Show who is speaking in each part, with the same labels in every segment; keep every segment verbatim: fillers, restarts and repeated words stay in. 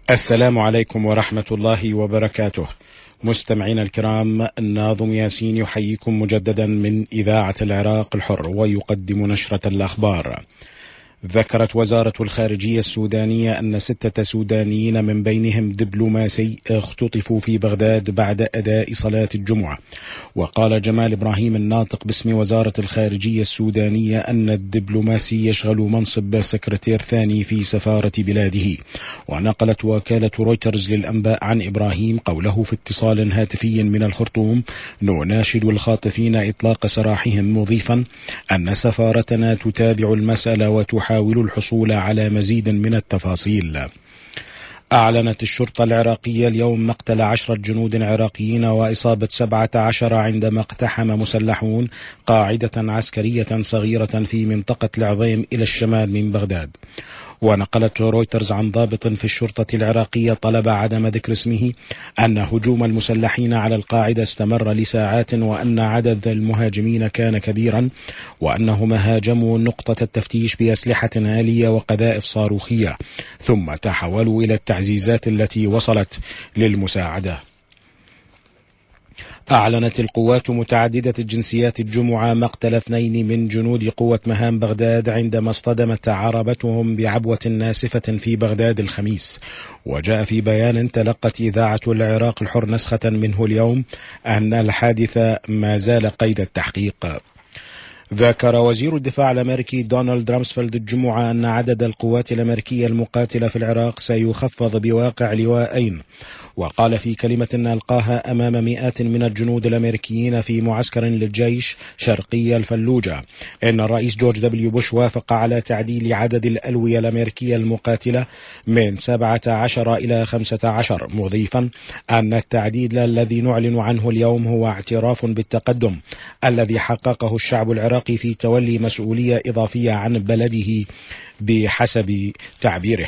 Speaker 1: السلام عليكم ورحمة الله وبركاته. مستمعينا الكرام، الناظم ياسين يحييكم مجددا من إذاعة العراق الحر ويقدم نشرة الأخبار. ذكرت وزارة الخارجية السودانية أن ستة سودانيين من بينهم دبلوماسي اختطفوا في بغداد بعد أداء صلاة الجمعة. وقال جمال إبراهيم الناطق باسم وزارة الخارجية السودانية أن الدبلوماسي يشغل منصب سكرتير ثاني في سفارة بلاده. ونقلت وكالة رويترز للأنباء عن إبراهيم قوله في اتصال هاتفي من الخرطوم: نناشد الخاطفين إطلاق سراحهم، مضيفا أن سفارتنا تتابع المسألة وتحاول حاول الحصول على مزيد من التفاصيل. أعلنت الشرطة العراقية اليوم مقتل عشرة جنود عراقيين وإصابة سبعة عشر عندما اقتحم مسلحون قاعدة عسكرية صغيرة في منطقة العظيم إلى الشمال من بغداد. ونقلت رويترز عن ضابط في الشرطة العراقية طلب عدم ذكر اسمه أن هجوم المسلحين على القاعدة استمر لساعات، وأن عدد المهاجمين كان كبيرا، وأنهم هاجموا نقطة التفتيش بأسلحة آلية وقذائف صاروخية، ثم تحولوا إلى التعزيزات التي وصلت للمساعدة. أعلنت القوات متعددة الجنسيات الجمعة مقتل اثنين من جنود قوة مهام بغداد عندما اصطدمت عربتهم بعبوة ناسفة في بغداد الخميس. وجاء في بيان تلقت إذاعة العراق الحر نسخة منه اليوم أن الحادث ما زال قيد التحقيق. ذكر وزير الدفاع الأمريكي دونالد رامسفيلد الجمعة أن عدد القوات الأمريكية المقاتلة في العراق سيخفض بواقع لواءين. وقال في كلمة ألقاها أمام مئات من الجنود الأمريكيين في معسكر للجيش شرقي الفلوجة إن الرئيس جورج دبليو بوش وافق على تعديل عدد الألوية الأمريكية المقاتلة من سبعة عشر إلى خمسة عشر، مضيفا أن التعديل الذي نعلن عنه اليوم هو اعتراف بالتقدم الذي حققه الشعب العراقي في تولي مسؤولية إضافية عن بلده بحسب تعبيره.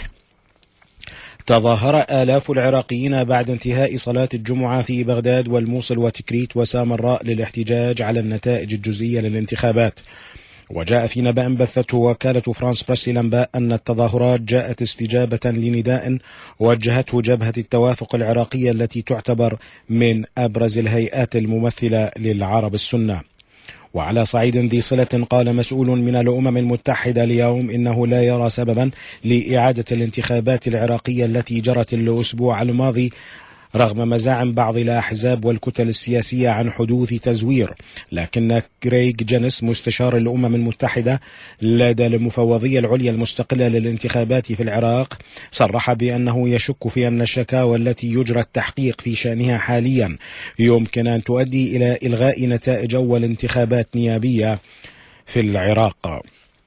Speaker 1: تظاهر آلاف العراقيين بعد انتهاء صلاة الجمعة في بغداد والموصل وتكريت وسامراء للاحتجاج على النتائج الجزئية للانتخابات. وجاء في نبأ بثته وكالة فرانس بريس للأنباء أن التظاهرات جاءت استجابة لنداء وجهته جبهة التوافق العراقية التي تعتبر من أبرز الهيئات الممثلة للعرب السنة. وعلى صعيد ذي صلة، قال مسؤول من الأمم المتحدة اليوم إنه لا يرى سببا لإعادة الانتخابات العراقية التي جرت الأسبوع الماضي رغم مزاعم بعض الأحزاب والكتل السياسية عن حدوث تزوير. لكن غريغ جينيس مستشار الأمم المتحدة لدى المفوضية العليا المستقلة للانتخابات في العراق صرح بأنه يشك في أن الشكاوى التي يجرى التحقيق في شأنها حاليا يمكن أن تؤدي إلى إلغاء نتائج أول انتخابات نيابية في العراق.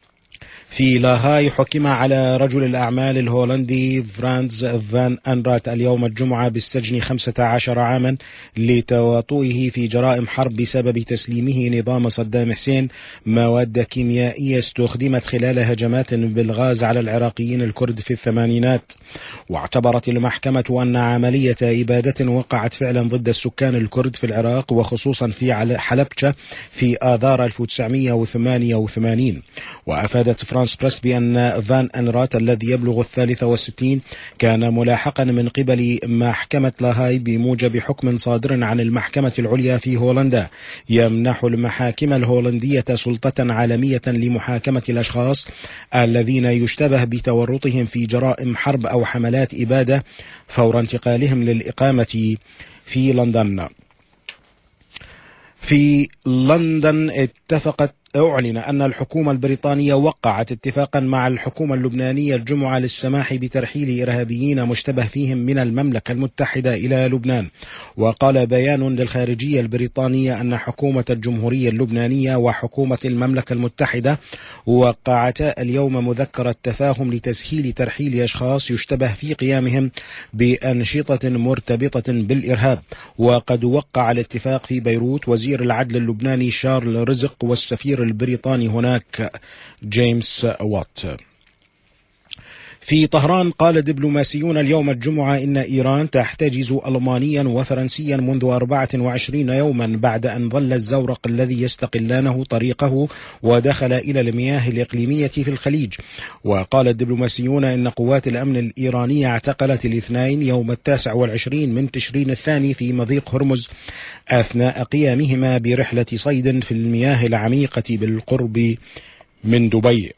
Speaker 1: في لاهاي حكم على رجل الأعمال الهولندي فرانز فان أنرات اليوم الجمعة بالسجن خمسة عشر عاما لتواطؤه في جرائم حرب بسبب تسليمه نظام صدام حسين مواد كيميائية استخدمت خلال هجمات بالغاز على العراقيين الكرد في الثمانينات. واعتبرت المحكمة أن عملية إبادة وقعت فعلا ضد السكان الكرد في العراق وخصوصا في حلبشة في آذار ألف وتسعمئة وثمانية وثمانين. وأفادت فرانس بريس بأن فان أنرات الذي يبلغ الثالثة والستين كان ملاحقا من قبل محكمة لاهاي بموجب حكم صادر عن المحكمة العليا في هولندا يمنح المحاكم الهولندية سلطة عالمية لمحاكمة الأشخاص الذين يشتبه بتورطهم في جرائم حرب أو حملات إبادة فور انتقالهم للإقامة في لندن. في لندن اتفقت أعلن أن الحكومة البريطانية وقعت اتفاقا مع الحكومة اللبنانية الجمعة للسماح بترحيل إرهابيين مشتبه فيهم من المملكة المتحدة إلى لبنان. وقال بيان للخارجية البريطانية أن حكومة الجمهورية اللبنانية وحكومة المملكة المتحدة وقعتا اليوم مذكرة تفاهم لتسهيل ترحيل أشخاص يشتبه في قيامهم بأنشطة مرتبطة بالإرهاب. وقد وقع الاتفاق في بيروت وزير العدل اللبناني شارل رزق والسفير البريطاني هناك جيمس وات. في طهران قال دبلوماسيون اليوم الجمعة إن إيران تحتجز ألمانيا وفرنسيا منذ أربعة وعشرين يوما بعد أن ظل الزورق الذي يستقلانه طريقه ودخل إلى المياه الإقليمية في الخليج. وقال الدبلوماسيون إن قوات الأمن الإيرانية اعتقلت الاثنين يوم التاسع والعشرين من تشرين الثاني في مضيق هرمز أثناء قيامهما برحلة صيد في المياه العميقة بالقرب من دبي.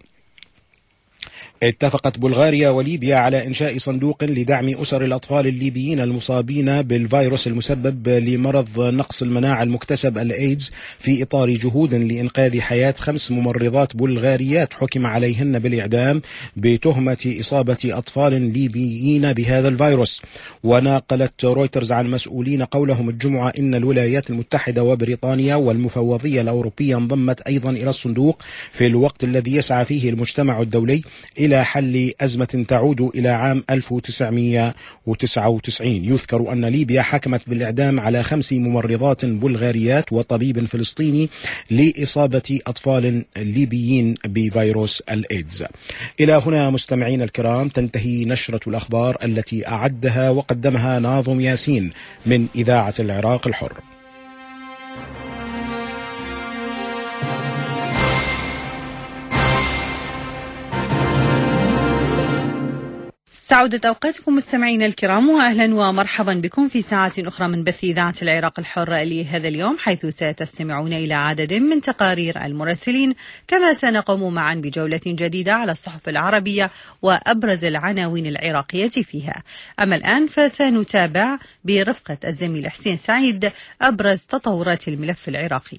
Speaker 1: اتفقت بلغاريا وليبيا على إنشاء صندوق لدعم أسر الأطفال الليبيين المصابين بالفيروس المسبب لمرض نقص المناعة المكتسب الإيدز في إطار جهود لإنقاذ حياة خمس ممرضات بلغاريات حكم عليهن بالإعدام بتهمة إصابة أطفال ليبيين بهذا الفيروس. وناقلت رويترز عن مسؤولين قولهم الجمعة إن الولايات المتحدة وبريطانيا والمفوضية الأوروبية انضمت أيضا إلى الصندوق في الوقت الذي يسعى فيه المجتمع الدولي إلى حل أزمة تعود إلى عام ألف وتسعمائة وتسعة وتسعين. يذكر أن ليبيا حكمت بالإعدام على خمس ممرضات بلغاريات وطبيب فلسطيني لإصابة أطفال ليبيين بفيروس الإيدز. إلى هنا مستمعين الكرام تنتهي نشرة الأخبار التي أعدها وقدمها ناظم ياسين من إذاعة العراق الحر.
Speaker 2: سعودت أوقاتكم مستمعين الكرام، وأهلا ومرحبا بكم في ساعة أخرى من بث إذاعة العراق الحر لهذا اليوم، حيث ستستمعون إلى عدد من تقارير المراسلين، كما سنقوم معا بجولة جديدة على الصحف العربية وأبرز العناوين العراقية فيها. أما الآن فسنتابع برفقة الزميل حسين سعيد أبرز تطورات الملف العراقي.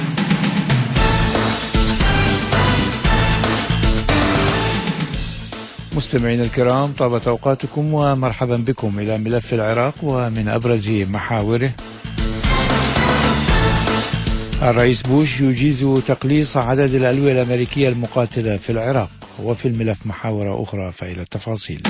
Speaker 3: مستمعين الكرام، طابت أوقاتكم ومرحبا بكم إلى ملف العراق ومن أبرز محاوره: الرئيس بوش يجيز تقليص عدد الألوية الأمريكية المقاتلة في العراق. وفي الملف محاور أخرى، فإلى التفاصيل.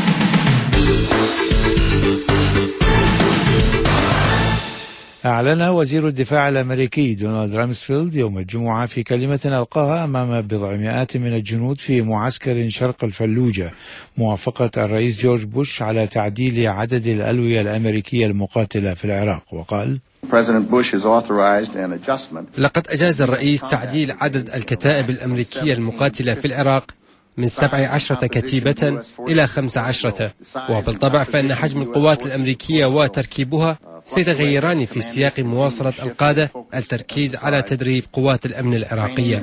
Speaker 3: أعلن وزير الدفاع الأمريكي دونالد رامسفيلد يوم الجمعة في كلمة ألقاها أمام بضع مئات من الجنود في معسكر شرق الفلوجة موافقة الرئيس جورج بوش على تعديل عدد الألوية الأمريكية المقاتلة في العراق. وقال:
Speaker 4: لقد أجاز الرئيس تعديل عدد الكتائب الأمريكية المقاتلة في العراق من سبع عشرة كتيبة إلى خمس عشرة، وبالطبع فإن حجم القوات الأمريكية وتركيبها سيتغيران في سياق مواصلة القادة التركيز على تدريب قوات الأمن العراقية.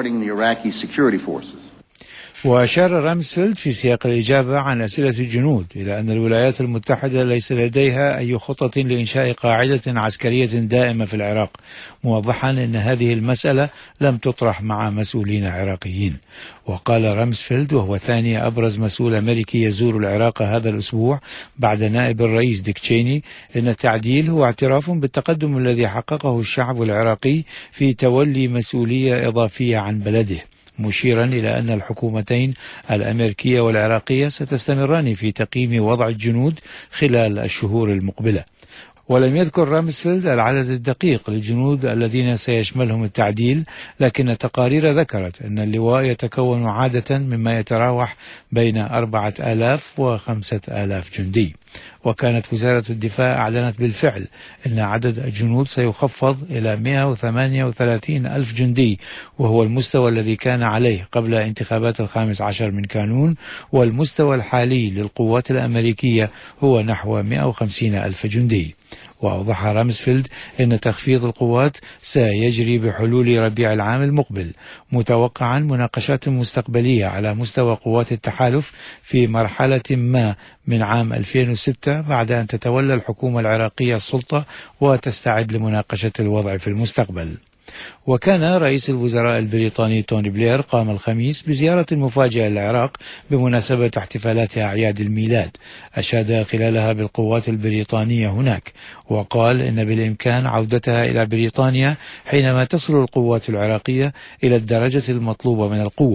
Speaker 3: وأشار رامسفيلد في سياق الإجابة عن أسئلة الجنود إلى أن الولايات المتحدة ليس لديها أي خطط لإنشاء قاعدة عسكرية دائمة في العراق، موضحا أن هذه المسألة لم تطرح مع مسؤولين عراقيين. وقال رامسفيلد، وهو ثاني أبرز مسؤول أمريكي يزور العراق هذا الأسبوع بعد نائب الرئيس ديك تشيني، أن التعديل هو اعتراف بالتقدم الذي حققه الشعب العراقي في تولي مسؤولية إضافية عن بلده، مشيرا إلى أن الحكومتين الأمريكية والعراقية ستستمران في تقييم وضع الجنود خلال الشهور المقبلة. ولم يذكر رامسفيلد العدد الدقيق للجنود الذين سيشملهم التعديل، لكن التقارير ذكرت أن اللواء يتكون عادة مما يتراوح بين أربعة آلاف وخمسة آلاف جندي. وكانت وزارة الدفاع أعلنت بالفعل أن عدد الجنود سيخفض إلى مئة وثمانية وثلاثين ألف جندي، وهو المستوى الذي كان عليه قبل انتخابات الخامس عشر من كانون، والمستوى الحالي للقوات الأمريكية هو نحو مئة وخمسين ألف جندي. وأوضح رامسفيلد أن تخفيض القوات سيجري بحلول ربيع العام المقبل، متوقعا مناقشات مستقبلية على مستوى قوات التحالف في مرحلة ما من عام ألفين وستة بعد أن تتولى الحكومة العراقية السلطة وتستعد لمناقشة الوضع في المستقبل. وكان رئيس الوزراء البريطاني توني بلير قام الخميس بزيارة مفاجئة للعراق بمناسبة احتفالات أعياد الميلاد، أشاد خلالها بالقوات البريطانية هناك، وقال إن بالإمكان عودتها إلى بريطانيا حينما تصل القوات العراقية إلى الدرجة المطلوبة من القوة.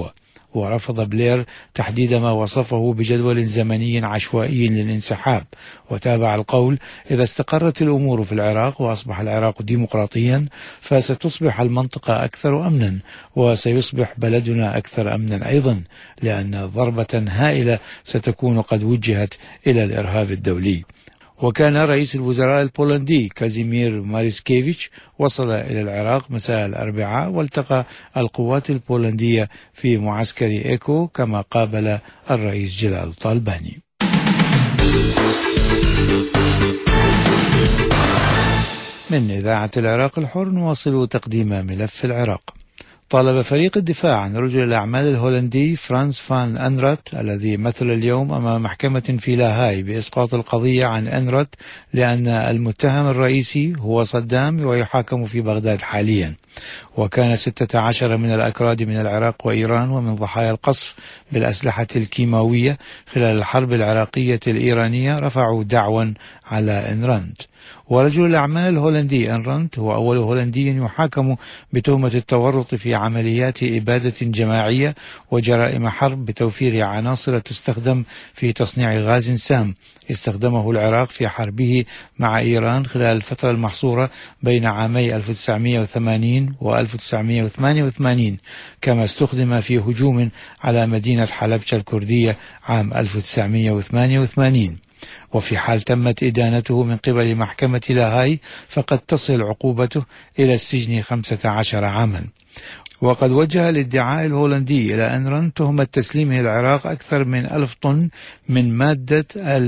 Speaker 3: ورفض بلير تحديد ما وصفه بجدول زمني عشوائي للانسحاب، وتابع القول: إذا استقرت الأمور في العراق وأصبح العراق ديمقراطيا فستصبح المنطقة أكثر أمنا، وسيصبح بلدنا أكثر أمنا أيضا، لأن ضربة هائلة ستكون قد وجهت إلى الإرهاب الدولي. وكان رئيس الوزراء البولندي كازيمير ماريسكيفيتش وصل إلى العراق مساء الأربعاء، والتقى القوات البولندية في معسكر إيكو، كما قابل الرئيس جلال طالباني. من إذاعة العراق الحر نواصل تقديم ملف العراق. طالب فريق الدفاع عن رجل الأعمال الهولندي فرانس فان أنرات الذي مثل اليوم أمام محكمة في لاهاي بإسقاط القضية عن أنرات، لأن المتهم الرئيسي هو صدام ويحاكم في بغداد حاليا. وكان ستة عشر من الأكراد من العراق وإيران ومن ضحايا القصف بالأسلحة الكيماوية خلال الحرب العراقية الإيرانية رفعوا دعوا على أنرات. ورجل الأعمال الهولندي أنرات هو أول هولندي يحاكم بتهمة التورط في عمليات إبادة جماعية وجرائم حرب بتوفير عناصر تستخدم في تصنيع غاز سام استخدمه العراق في حربه مع إيران خلال الفترة المحصورة بين عامي ألف وتسعمائة وثمانين و ألف وتسعمائة وثمانية وثمانين، كما استخدم في هجوم على مدينة حلبشة الكردية عام ألف وتسعمائة وثمانية وثمانين. وفي حال تمت إدانته من قبل محكمة لاهاي فقد تصل عقوبته إلى السجن خمسة عشر عاما. وقد وجه الادعاء الهولندي إلى أنران تهمة تسليمه العراق أكثر من ألف طن من مادة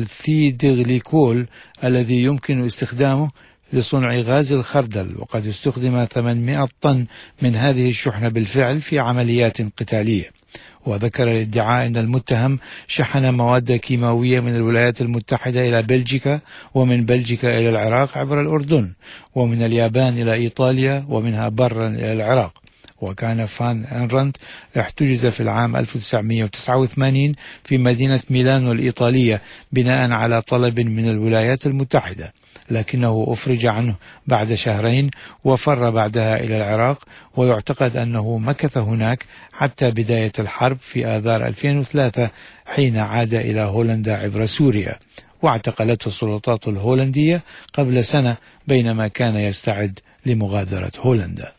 Speaker 3: الثيدغليكول الذي يمكن استخدامه لصنع غاز الخردل، وقد استخدم ثمانمائة طن من هذه الشحنة بالفعل في عمليات قتالية. وذكر الادعاء أن المتهم شحن مواد كيماوية من الولايات المتحدة إلى بلجيكا، ومن بلجيكا إلى العراق عبر الأردن، ومن اليابان إلى إيطاليا، ومنها برا إلى العراق. وكان فان أنرانت احتجز في العام ألف وتسعمائة وتسعة وثمانين في مدينة ميلانو الإيطالية بناء على طلب من الولايات المتحدة، لكنه أفرج عنه بعد شهرين وفر بعدها إلى العراق، ويعتقد أنه مكث هناك حتى بداية الحرب في آذار ألفين وثلاثة حين عاد إلى هولندا عبر سوريا، واعتقلته السلطات الهولندية قبل سنة بينما كان يستعد لمغادرة هولندا.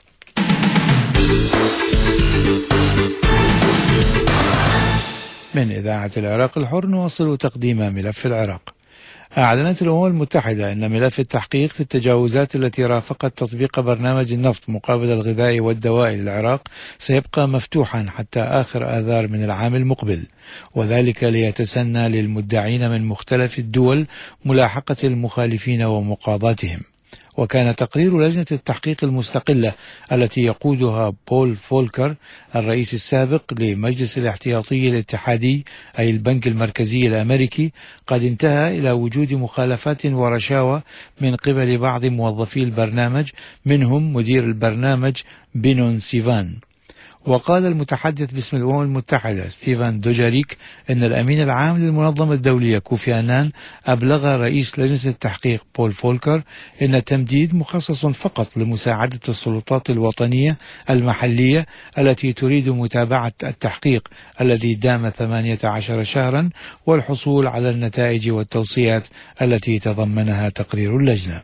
Speaker 3: من إذاعة العراق الحر نواصل تقديم ملف العراق. أعلنت الأمم المتحدة أن ملف التحقيق في التجاوزات التي رافقت تطبيق برنامج النفط مقابل الغذاء والدواء للعراق سيبقى مفتوحا حتى آخر آذار من العام المقبل، وذلك ليتسنى للمدعين من مختلف الدول ملاحقة المخالفين ومقاضاتهم. وكان تقرير لجنة التحقيق المستقلة التي يقودها بول فولكر الرئيس السابق لمجلس الاحتياطي الاتحادي أي البنك المركزي الأمريكي قد انتهى إلى وجود مخالفات ورشاوى من قبل بعض موظفي البرنامج، منهم مدير البرنامج بينون سيفان. وقال المتحدث باسم الأمم المتحدة ستيفان دوجاريك أن الأمين العام للمنظمة الدولية كوفي أنان أبلغ رئيس لجنة التحقيق بول فولكر أن التمديد مخصص فقط لمساعدة السلطات الوطنية المحلية التي تريد متابعة التحقيق الذي دام ثمانية عشر شهرا والحصول على النتائج والتوصيات التي تضمنها تقرير اللجنة.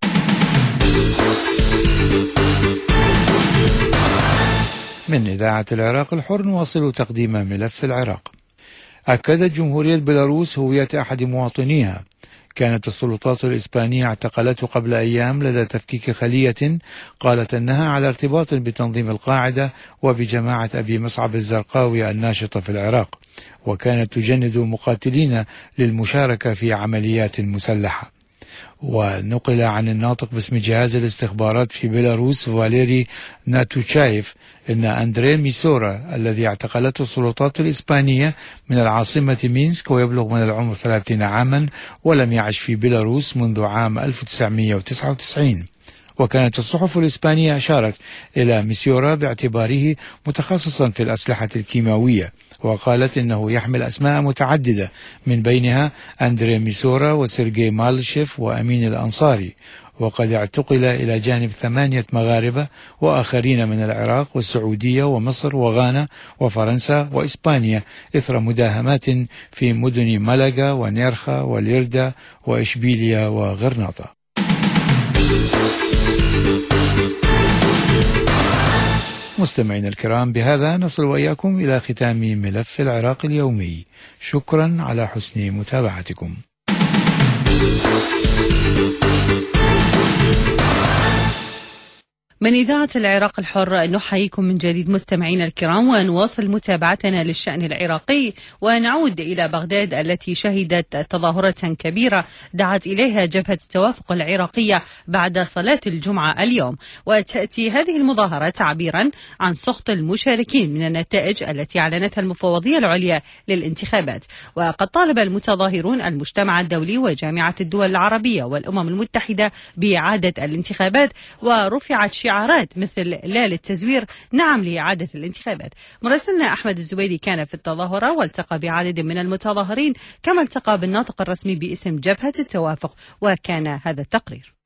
Speaker 3: من إذاعة العراق الحر نواصل تقديم ملف العراق. أكدت جمهورية بيلاروس هوية أحد مواطنيها. كانت السلطات الإسبانية اعتقلته قبل أيام لدى تفكيك خلية قالت أنها على ارتباط بتنظيم القاعدة وبجماعة أبي مصعب الزرقاوي الناشطة في العراق، وكانت تجند مقاتلين للمشاركة في عمليات مسلحة. ونقل عن الناطق باسم جهاز الاستخبارات في بيلاروس فاليري ناتوشايف أن أندري ميسورا الذي اعتقلته السلطات الإسبانية من العاصمة مينسك ويبلغ من العمر ثلاثين عاما ولم يعش في بيلاروس منذ عام ألف وتسعمائة وتسعة وتسعين. وكانت الصحف الإسبانية أشارت إلى ميسورا باعتباره متخصصا في الأسلحة الكيماوية، وقالت إنه يحمل أسماء متعددة من بينها أندري ميسورا وسيرجي مالشيف وأمين الأنصاري. وقد اعتقل إلى جانب ثمانية مغاربة وآخرين من العراق والسعودية ومصر وغانا وفرنسا وإسبانيا إثر مداهمات في مدن ملقا ونيرخا واليردا وإشبيلية وغرناطة. مستمعينا الكرام، بهذا نصل وإياكم إلى ختام ملف العراق اليومي. شكرا على حسن متابعتكم.
Speaker 2: من إذاعة العراق الحر نحييكم من جديد مستمعينا الكرام، ونواصل متابعتنا للشأن العراقي ونعود إلى بغداد التي شهدت تظاهرة كبيرة دعت إليها جبهة التوافق العراقية بعد صلاة الجمعة اليوم. وتأتي هذه المظاهرة تعبيرا عن سخط المشاركين من النتائج التي أعلنتها المفوضية العليا للانتخابات. وقد طالب المتظاهرون المجتمع الدولي وجامعة الدول العربية والأمم المتحدة بإعادة الانتخابات، ورفعت شعارات مثل لا للتزوير نعم لإعادة الانتخابات. مراسلنا أحمد الزبيدي كان في التظاهرة والتقى بعدد من المتظاهرين، كما التقى بالناطق الرسمي باسم جبهة التوافق، وكان هذا التقرير.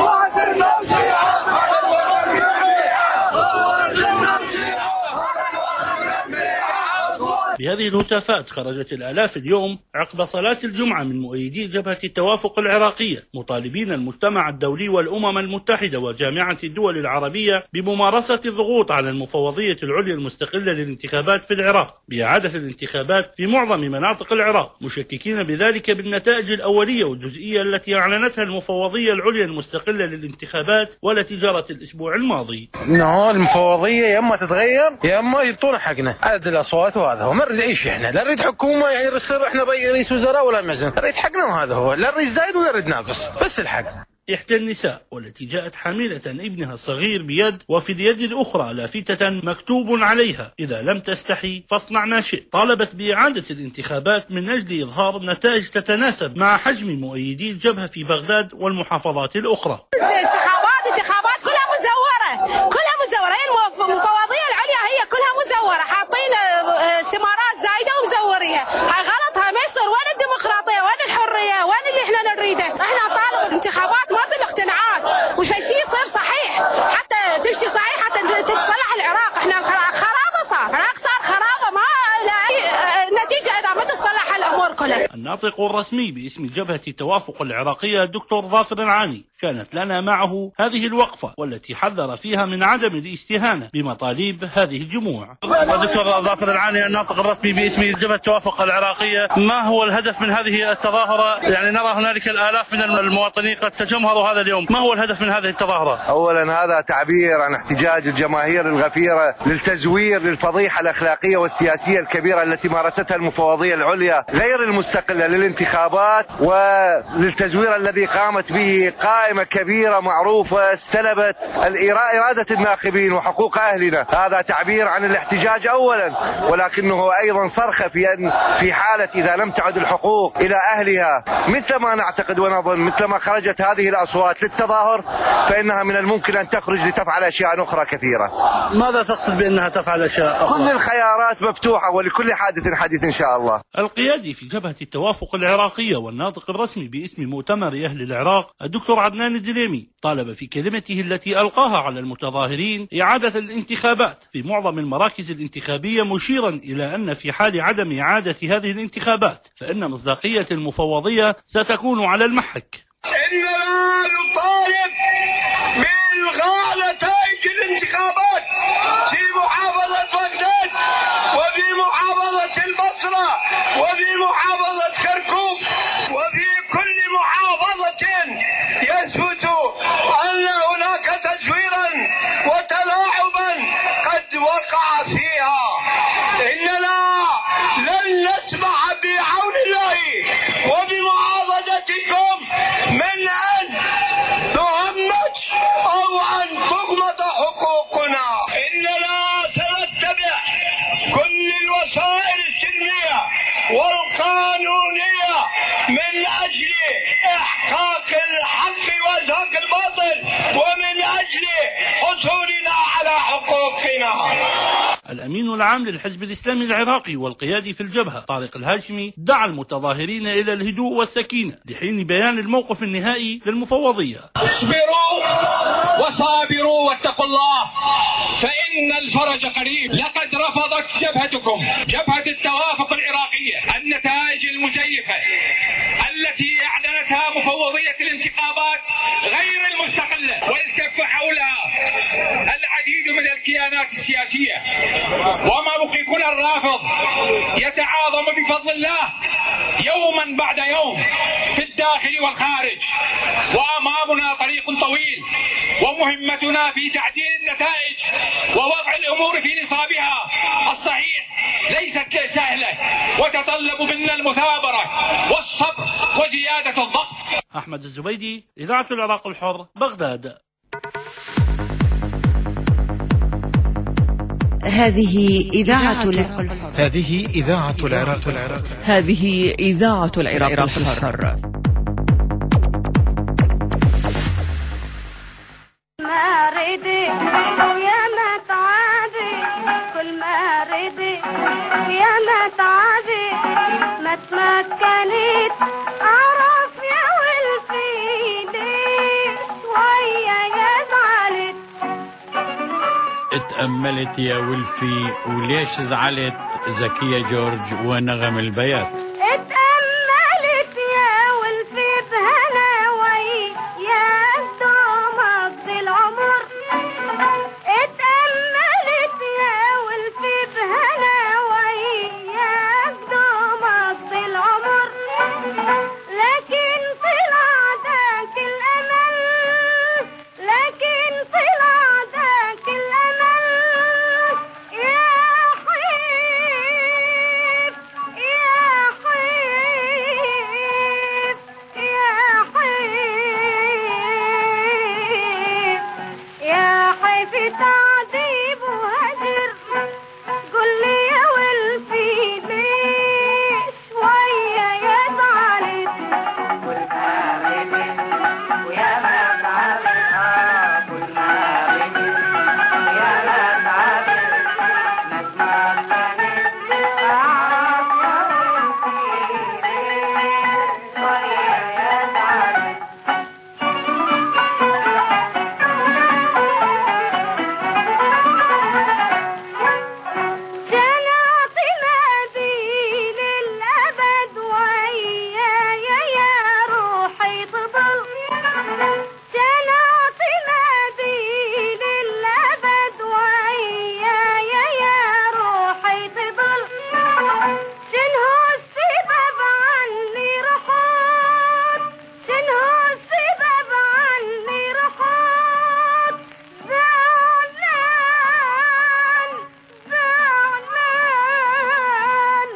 Speaker 5: في هذه الهتافات خرجت الآلاف اليوم عقب صلاة الجمعة من مؤيدي جبهة التوافق العراقية، مطالبين المجتمع الدولي والأمم المتحدة وجامعة الدول العربية بممارسة الضغوط على المفوضية العليا المستقلة للانتخابات في العراق بإعادة الانتخابات في معظم مناطق العراق، مشككين بذلك بالنتائج الأولية والجزئية التي أعلنتها المفوضية العليا المستقلة للانتخابات والتي جرت الأسبوع الماضي.
Speaker 6: إنه المفوضية يا إما تتغير يا إما يعطونا حقنا عدد الأصوات، وهذا هو. ما نريد نعيش احنا، لا نريد حكومه يعني نصير احنا رئيس وزراء ولا مزن، نريد حقنا وهذا هو، لا نريد زايد ولا نريد ناقص، بس الحق.
Speaker 5: إحدى النساء والتي جاءت حاملة ابنها الصغير بيد وفي اليد الأخرى لافتة مكتوب عليها إذا لم تستحي فاصنع ما شئت، طالبت بإعادة الانتخابات من أجل إظهار نتائج تتناسب مع حجم مؤيدي الجبهة في بغداد والمحافظات الأخرى.
Speaker 7: انتخابات انتخابات كلها مزورة، كلها مزورة، المفوضية العليا هي كلها مزورة، حاطين استمارات زايدة ومزوريها، هاي غلط، هاي ما يصير. وين الديمقراطية؟ وين الحرية؟ وين اللي احنا نريده؟ احنا نطالب الانتخابات مرض الاقتناعات، وش شيء يصير صحيح، حتى تمشي صحيح، حتى تتصلح العراق. احنا خرابة صار، العراق صار خرابة، ما لا نتيجة إذا ما تصلح الأمور كلها.
Speaker 5: الناطق الرسمي باسم جبهة التوافق العراقية الدكتور ظافر العاني كانت لنا معه هذه الوقفة والتي حذر فيها من عدم الاستهانة بمطالب هذه الجموع. دكتور ظافر العاني، الناطق الرسمي باسم جبهة التوافق العراقية، ما هو الهدف من هذه التظاهرة؟ يعني نرى هنالك الآلاف من المواطنين قد تجمهروا هذا اليوم، ما هو الهدف من هذه التظاهرة؟
Speaker 8: أولا هذا تعبير عن احتجاج الجماهير الغفيرة للتزوير للفضيحة الأخلاقية والسياسية الكبيرة التي مارستها المفوضية العليا غير المستقلة للانتخابات، وللتزوير الذي قامت به قائمة كبيرة معروفة استلبت إرادة الناخبين وحقوق أهلنا. هذا تعبير عن الاحتجاج أولا، ولكنه أيضا صرخة في أن في حالة إذا لم تعد الحقوق إلى أهلها مثل ما نعتقد ونظن، مثل ما خرجت هذه الأصوات للتظاهر، فإنها من الممكن أن تخرج لتفعل أشياء أخرى كثيرة.
Speaker 5: ماذا تقصد بأنها تفعل أشياء أخرى؟
Speaker 8: كل الخيارات مفتوحة ولكل حادث حديث إن شاء الله.
Speaker 5: القيادي في جبهة التوافق العراقية والناطق الرسمي باسم مؤتمر أهل العراق الدكتور عدنان الدليمي طالب في كلمته التي ألقاها على المتظاهرين إعادة الانتخابات في معظم المراكز الانتخابية، مشيرا إلى أن في حال عدم إعادة هذه الانتخابات فإن مصداقية المفوضية ستكون على المحك.
Speaker 9: إننا نطالب بإلغاء نتائج الانتخابات في محافظة بغداد وفي محافظة البصرة وفي محافظة كركوك وفي كل محافظة يثبت أن هناك تزويرا وتلاعبا قد وقع فيها. إننا لن نسمح بعون الله وبمعاضدتكم من أن تهمش أو أن تغمض حقوقنا. إننا سنتبع كل الوسائل السلمية والقانونية من أجل إحقاق الحق وإزهاق الباطل ومن أجل حصولنا على حقوقنا.
Speaker 5: الأمين العام للحزب الإسلامي العراقي والقيادي في الجبهة طارق الهاشمي دعا المتظاهرين إلى الهدوء والسكينة لحين بيان الموقف النهائي للمفوضية.
Speaker 10: اصبروا وصابروا واتقوا الله فإن الفرج قريب. لقد رفضت جبهتكم جبهة التوافق العراقية النتائج المزيفة التي أعلنتها مفوضية الانتخابات غير المستقلة، والتف حولها العديد من الكيانات السياسية، وموقفنا الرافض يتعاظم بفضل الله يوما بعد يوم في الداخل والخارج، وأمامنا طريق طويل، ومهمتنا في تعديل النتائج ووضع الأمور في نصابها الصحيح ليست سهلة، وتطلب منا المثابرة والصبر وزيادة الضغط.
Speaker 5: أحمد الزبيدي، إذاعة العراق الحر، بغداد.
Speaker 2: هذه إذاعة العراق الحر.
Speaker 11: هذه إذاعة العراق الحر.
Speaker 2: هذه إذاعة العراق الحر.
Speaker 12: ما ردي ويا ما تعبي، كل ما ردي ويا ما تعبي، ما تمكنت أعرف يا ولفي ليش ويا يا زعلت.
Speaker 13: اتأملت يا ولفي وليش زعلت زكية جورج ونغم البيات.
Speaker 12: اتأملت يا ولفي بهنا ويا دومك بالعمر، اتأملت يا ولفي بهنا ويا دومك بالعمر، لكن طلع ذاك الأمل، لكن طلع ذاك الأمل يا حيف يا حيف يا حيف يا حيف تعذيب وهجر. قل لي يا ولفي ليش ويا يا زعلت. كل ما ردت ويا ما تعبت، كل ما ردت ويا ما تعبت، ما تمكنت أعرف يا ولفي ليش ويا يا زعلت. جناط نادي للأبد وياي يا روحي تضل، جناط نادي للأبد وياي يا روحي تضل. شنو السبب عني رحت، شنو السبب عني رحت، زعلان زعلان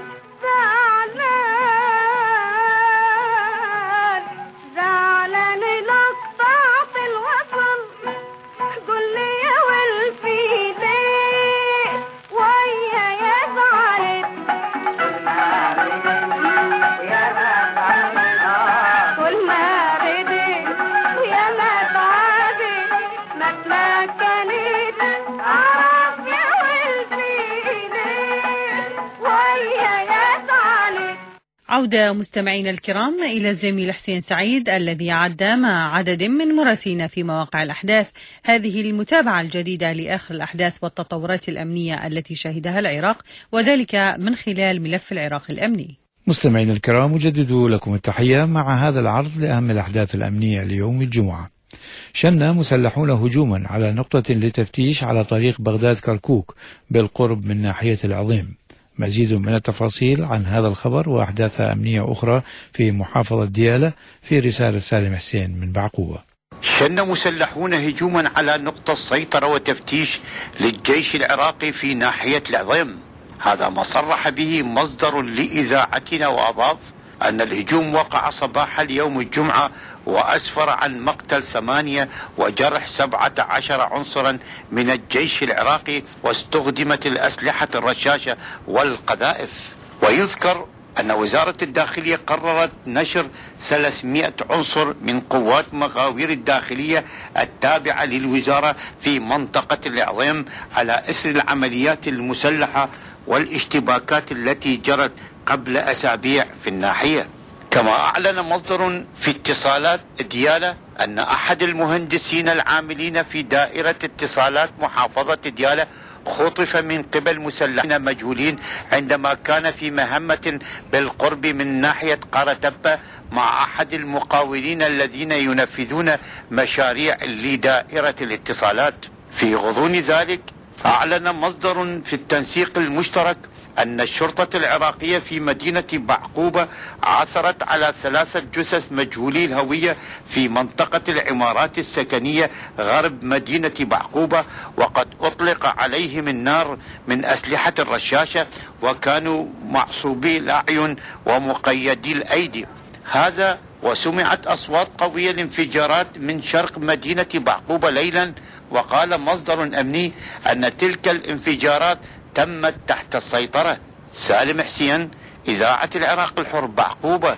Speaker 12: زعلان زعلان لقطعت الوصل. قل لي يا ولفي ليش ويا يا زعلت. كل ما ردت ويا ما تعبت، ما تمكنت أعرف يا ولفي ليش ويا يا زعلت.
Speaker 2: عودة مستمعينا الكرام إلى الزميل حسين سعيد الذي عد مع عدد من مراسلين في مواقع الأحداث هذه المتابعة الجديدة لآخر الأحداث والتطورات الأمنية التي شهدها العراق، وذلك من خلال ملف العراق الأمني.
Speaker 3: مستمعينا الكرام، أجدد لكم التحية مع هذا العرض لأهم الأحداث الأمنية ليوم الجمعة. شن مسلحون هجوما على نقطة لتفتيش على طريق بغداد كركوك بالقرب من ناحية العظيم. مزيد من التفاصيل عن هذا الخبر وأحداث أمنية أخرى في محافظة ديالى في رسالة سالم حسين من بعقوبة.
Speaker 14: شن مسلحون هجوما على نقطة سيطرة وتفتيش للجيش العراقي في ناحية العظيم. هذا ما صرح به مصدر لإذاعتنا، وأضاف أن الهجوم وقع صباح اليوم الجمعة وأسفر عن مقتل ثمانية وجرح سبعة عشر عنصرا من الجيش العراقي، واستخدمت الأسلحة الرشاشة والقذائف. ويذكر أن وزارة الداخلية قررت نشر ثلاثمائة عنصر من قوات مغاوير الداخلية التابعة للوزارة في منطقة العظيم على إثر العمليات المسلحة والاشتباكات التي جرت قبل أسابيع في الناحية. كما أعلن مصدر في اتصالات ديالى أن أحد المهندسين العاملين في دائرة اتصالات محافظة ديالى خطف من قبل مسلحين مجهولين عندما كان في مهمة بالقرب من ناحية قارتبة مع أحد المقاولين الذين ينفذون مشاريع لدائرة الاتصالات. في غضون ذلك أعلن مصدر في التنسيق المشترك أن الشرطة العراقية في مدينة بعقوبة عثرت على ثلاثة جثث مجهولي الهوية في منطقة العمارات السكنية غرب مدينة بعقوبة، وقد أطلق عليهم النار من أسلحة الرشاشة وكانوا معصوبي الأعين ومقيدي الأيدي. هذا وسمعت أصوات قوية لانفجارات من شرق مدينة بعقوبة ليلا، وقال مصدر أمني أن تلك الانفجارات تمت تحت السيطرة. سالم حسين، إذاعة العراق الحر، بعقوبة.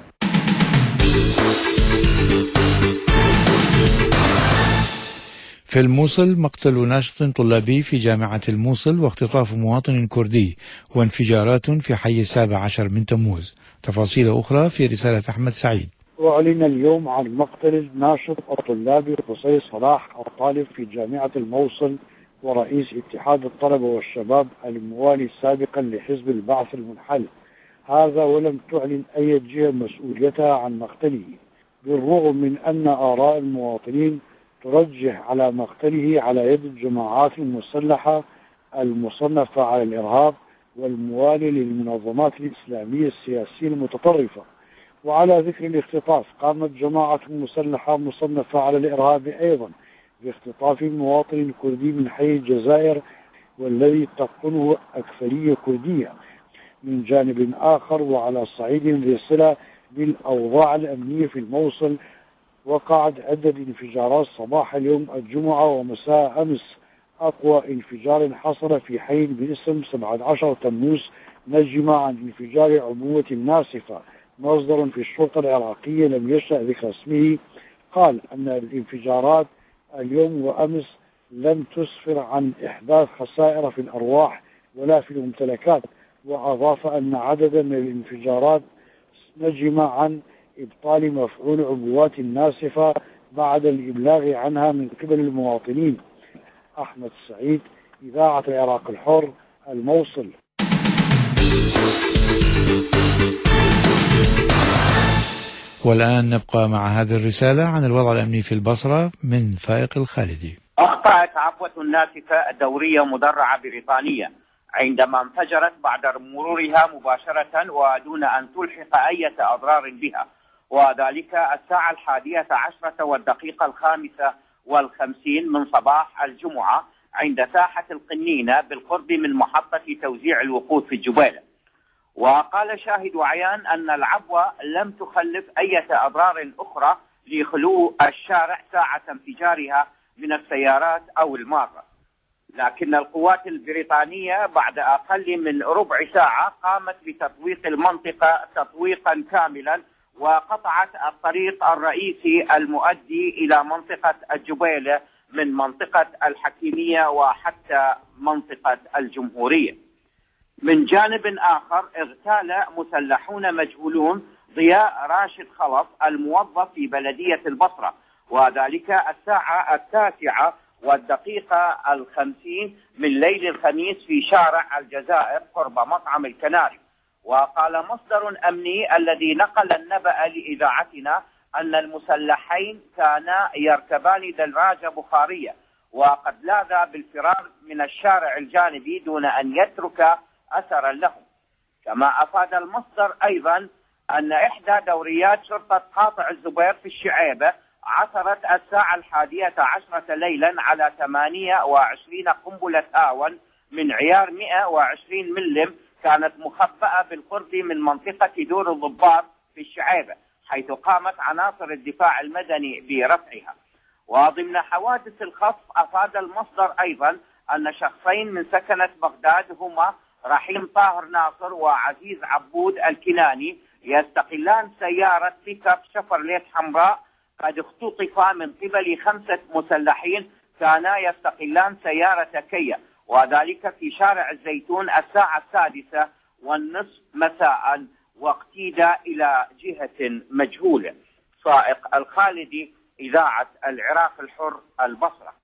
Speaker 3: في الموصل مقتل ناشط طلابي في جامعة الموصل واختطاف مواطن كردي وانفجارات في حي السابع عشر من تموز. تفاصيل أخرى في رسالة أحمد سعيد.
Speaker 15: أعلن اليوم عن مقتل الناشط الطلابي قصي صلاح الطالب في جامعة الموصل ورئيس اتحاد الطلبة والشباب الموالي سابقا لحزب البعث المنحل، هذا ولم تعلن أي جهة مسؤوليتها عن مقتله، بالرغم من أن آراء المواطنين ترجح على مقتله على يد الجماعات المسلحة المصنفة على الإرهاب والموالي للمنظمات الإسلامية السياسية المتطرفة. وعلى ذكر الاختطاف، قامت جماعة مسلحة مصنفة على الإرهاب أيضا باختطاف مواطن كردي من حي الجزائر والذي تقطنه أكثرية كردية. من جانب آخر وعلى صعيد ذي صلة بالأوضاع الأمنية في الموصل، وقعت عدة انفجارات صباح اليوم الجمعة ومساء أمس. أقوى انفجار حصل في حي باسم سبعة عشر تموز نجم عن انفجار عبوة ناسفة. مصدر في الشرطة العراقية لم يشأ ذكر اسمه قال أن الانفجارات اليوم وأمس لم تسفر عن إحداث خسائر في الأرواح ولا في الممتلكات، وأضاف أن عددا من الانفجارات نجم عن إبطال مفعول عبوات ناسفة بعد الإبلاغ عنها من قبل المواطنين. أحمد سعيد، إذاعة العراق الحر، الموصل.
Speaker 3: والآن نبقى مع هذه الرسالة عن الوضع الأمني في البصرة من فائق الخالدي.
Speaker 16: أخطأت عبوة ناسفة دورية مدرعة بريطانية عندما انفجرت بعد مرورها مباشرة ودون أن تلحق أي أضرار بها، وذلك الساعة الحادية عشرة والدقيقة الخامسة والخمسين من صباح الجمعة عند ساحة القنينة بالقرب من محطة توزيع الوقود في الجبيلة. وقال شاهد عيان أن العبوة لم تخلف أي أضرار أخرى لخلو الشارع ساعة انفجارها من السيارات أو المارة، لكن القوات البريطانية بعد أقل من ربع ساعة قامت بتطويق المنطقة تطويقا كاملا وقطعت الطريق الرئيسي المؤدي إلى منطقة الجبيلة من منطقة الحكيمية وحتى منطقة الجمهورية. من جانب آخر، اغتال مسلحون مجهولون ضياء راشد خلف الموظف في بلدية البصرة، وذلك الساعة التاسعة والدقيقة الخمسين من ليل الخميس في شارع الجزائر قرب مطعم الكناري. وقال مصدر أمني الذي نقل النبأ لإذاعتنا أن المسلحين كانا يركبان دراجة بخارية وقد لاذا بالفرار من الشارع الجانبي دون أن يترك أثرا لهم. كما أفاد المصدر أيضا أن إحدى دوريات شرطة قاطع الزبير في الشعيبة عثرت الساعة الحادية عشرة ليلا على ثمانية وعشرين قنبلة آون من عيار مئة وعشرين ملم كانت مخبأة بالقرب من منطقة دور الضباط في الشعيبة، حيث قامت عناصر الدفاع المدني برفعها. وضمن حوادث الخطف أفاد المصدر أيضا أن شخصين من سكنة بغداد هما رحيم طاهر ناصر وعزيز عبود الكناني يستقلان سيارة بيك اب شفرليت حمراء قد اختطفا من قبل خمسة مسلحين كانا يستقلان سيارة كيا، وذلك في شارع الزيتون الساعة السادسة والنصف مساء، واقتيد إلى جهة مجهولة. سائق الخالدي، إذاعة العراق الحر، البصرة.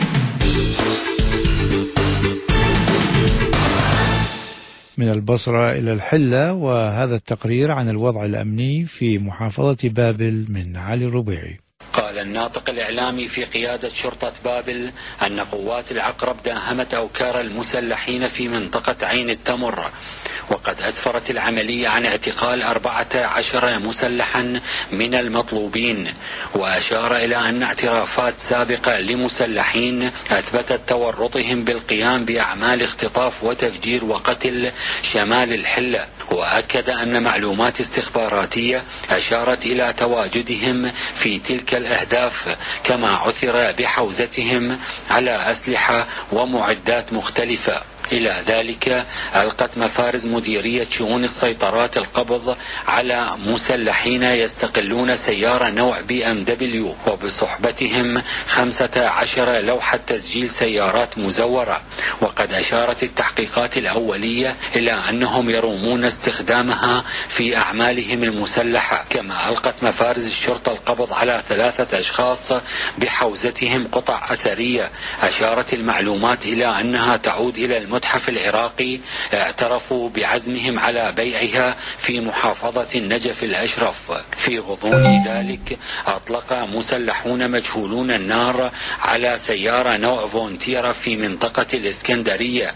Speaker 3: من البصرة إلى الحلة، وهذا التقرير عن الوضع الأمني في محافظة بابل من علي الربيعي.
Speaker 17: قال الناطق الإعلامي في قيادة شرطة بابل أن قوات العقرب داهمت أوكار المسلحين في منطقة عين التمر، وقد أسفرت العملية عن اعتقال أربعة عشر مسلحا من المطلوبين، وأشار إلى أن اعترافات سابقة لمسلحين أثبتت تورطهم بالقيام بأعمال اختطاف وتفجير وقتل شمال الحلة، وأكد أن معلومات استخباراتية أشارت إلى تواجدهم في تلك الأهداف، كما عثر بحوزتهم على أسلحة ومعدات مختلفة. إلى ذلك ألقت مفارز مديرية شؤون السيطرات القبض على مسلحين يستقلون سيارة نوع بي ام دبليو، وبصحبتهم خمسة عشر لوحة تسجيل سيارات مزورة، وقد أشارت التحقيقات الأولية إلى أنهم يرومون استخدامها في أعمالهم المسلحة. كما ألقت مفارز الشرطة القبض على ثلاثة أشخاص بحوزتهم قطع أثرية أشارت المعلومات إلى أنها تعود إلى المتحف العراقي، اعترفوا بعزمهم على بيعها في محافظة النجف الأشرف. في غضون ذلك أطلق مسلحون مجهولون النار على سيارة نوع فونتيرا في منطقة الإسكندرية،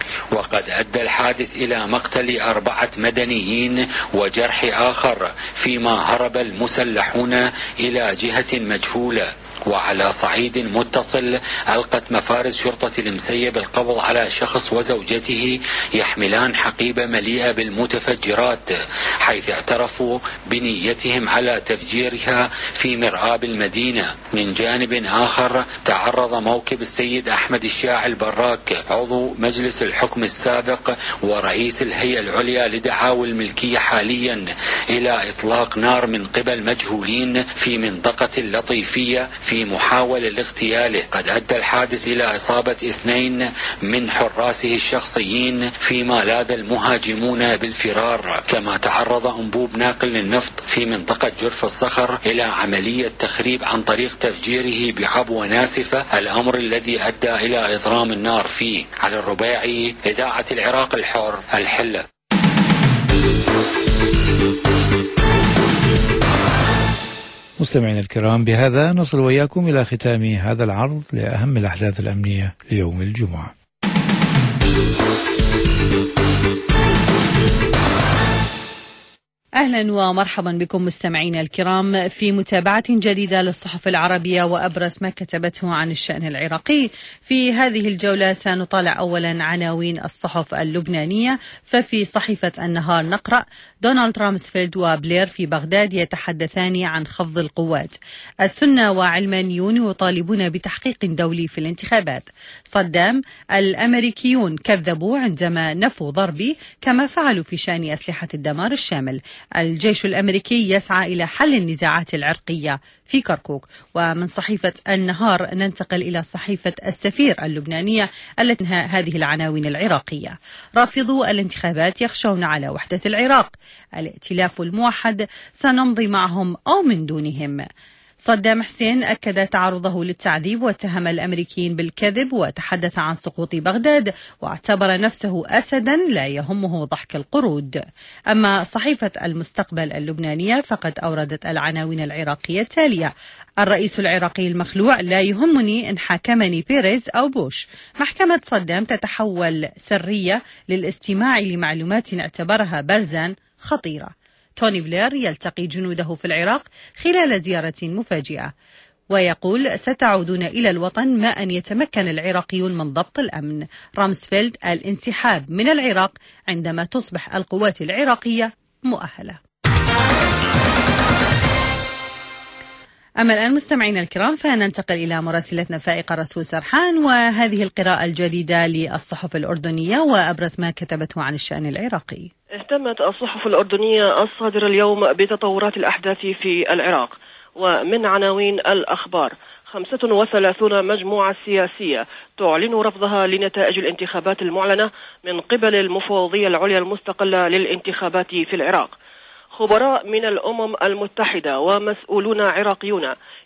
Speaker 17: وقد أدى الحادث إلى مقتل أربعة مدنيين وجرح آخر، فيما هرب المسلحون إلى جهة مجهولة. وعلى صعيد متصل ألقت مفارز شرطة المسيب القبض على شخص وزوجته يحملان حقيبة مليئة بالمتفجرات، حيث اعترفوا بنيتهم على تفجيرها في مرآب المدينة. من جانب آخر تعرض موكب السيد أحمد الشاعل البراك عضو مجلس الحكم السابق ورئيس الهيئة العليا لدعاوى الملكية حاليا إلى إطلاق نار من قبل مجهولين في منطقة اللطيفية في محاولة لاغتياله. قد أدى الحادث إلى إصابة اثنين من حراسه الشخصيين، فيما لاذ المهاجمون بالفرار. كما تعرض أنبوب ناقل للنفط في منطقة جرف الصخر إلى عملية تخريب عن طريق تفجيره بعبوة ناسفة، الأمر الذي أدى إلى إضرام النار فيه. على الربيعي، إذاعة العراق الحر، الحلة.
Speaker 3: مستمعينا الكرام، بهذا نصل وإياكم إلى ختام هذا العرض لأهم الأحداث الأمنية ليوم الجمعة.
Speaker 2: أهلا ومرحبا بكم مستمعينا الكرام في متابعة جديدة للصحف العربية وأبرز ما كتبته عن الشأن العراقي. في هذه الجولة سنطالع أولا عناوين الصحف اللبنانية. ففي صحيفة النهار نقرأ: دونالد رامسفيلد وبلير في بغداد يتحدثان عن خفض القوات. السنة وعلمانيون يطالبون بتحقيق دولي في الانتخابات. صدام: الأمريكيون كذبوا عندما نفوا ضربي كما فعلوا في شأن أسلحة الدمار الشامل. الجيش الأمريكي يسعى إلى حل النزاعات العرقية في كركوك. ومن صحيفة النهار ننتقل إلى صحيفة السفير اللبنانية التي هذه العناوين العراقية: رافضو الانتخابات يخشون على وحدة العراق. الائتلاف الموحد سنمضي معهم أو من دونهم. صدام حسين أكد تعرضه للتعذيب واتهم الأمريكيين بالكذب وتحدث عن سقوط بغداد واعتبر نفسه أسدا لا يهمه ضحك القرود. أما صحيفة المستقبل اللبنانية فقد أوردت العناوين العراقية التالية: الرئيس العراقي المخلوع لا يهمني إن حاكمني بيريز أو بوش. محكمة صدام تتحول سرية للاستماع لمعلومات اعتبرها بارزان خطيرة. توني بلير يلتقي جنوده في العراق خلال زيارة مفاجئة، ويقول: ستعودون إلى الوطن ما أن يتمكن العراقيون من ضبط الأمن. رامسفيلد: الانسحاب من العراق عندما تصبح القوات العراقية مؤهلة. أما الآن مستمعينا الكرام فننتقل إلى مراسلتنا فائقة رسول سرحان وهذه القراءة الجديدة للصحف الأردنية وأبرز ما كتبته عن الشأن العراقي.
Speaker 18: اهتمت الصحف الأردنية الصادرة اليوم بتطورات الأحداث في العراق، ومن عناوين الأخبار: خمسة وثلاثون مجموعة سياسية تعلن رفضها لنتائج الانتخابات المعلنة من قبل المفوضية العليا المستقلة للانتخابات في العراق. خبراء من الأمم المتحدة ومسؤولون عراقيون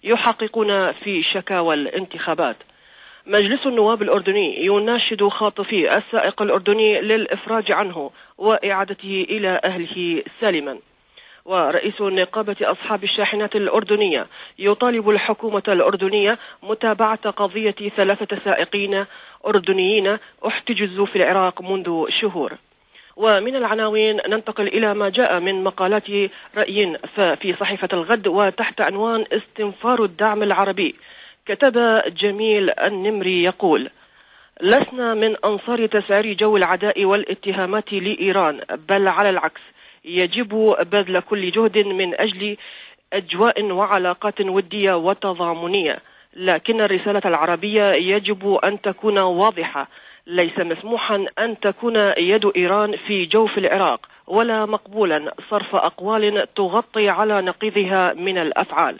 Speaker 18: يحققون في شكاوى الانتخابات. مجلس النواب الأردني يناشد خاطفي السائق الأردني للإفراج عنه وإعادته إلى أهله سالما. ورئيس نقابة أصحاب الشاحنات الأردنية يطالب الحكومة الأردنية متابعة قضية ثلاثة سائقين أردنيين احتجزوا في العراق منذ شهور. ومن العناوين ننتقل إلى ما جاء من مقالات رأي في صحيفة الغد وتحت عنوان استنفار الدعم العربي. كتب جميل النمري يقول: لسنا من أنصار تسعير جو العداء والاتهامات لإيران، بل على العكس يجب بذل كل جهد من أجل أجواء وعلاقات ودية وتضامنية، لكن الرسالة العربية يجب أن تكون واضحة. ليس مسموحا أن تكون يد إيران في جوف العراق، ولا مقبولا صرف أقوال تغطي على نقيضها من الأفعال.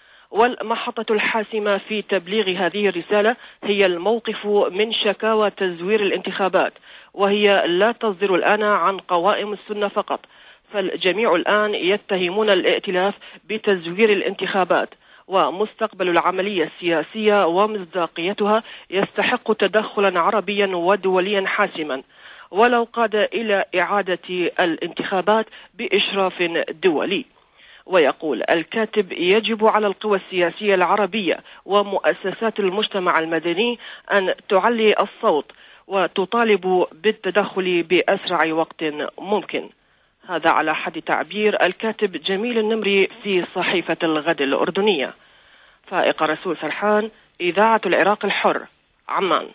Speaker 18: والمحطة الحاسمة في تبليغ هذه الرسالة هي الموقف من شكاوى تزوير الانتخابات، وهي لا تصدر الآن عن قوائم السنة فقط، فالجميع الآن يتهمون الائتلاف بتزوير الانتخابات، ومستقبل العملية السياسية ومصداقيتها يستحق تدخلا عربيا ودوليا حاسما، ولو قاد إلى إعادة الانتخابات بإشراف دولي. ويقول الكاتب: يجب على القوى السياسية العربية ومؤسسات المجتمع المدني أن تعلي الصوت وتطالب بالتدخل بأسرع وقت ممكن. هذا على حد تعبير الكاتب جميل النمري في صحيفة الغد الأردنية. فائق رسول فرحان، إذاعة العراق الحر، عمان.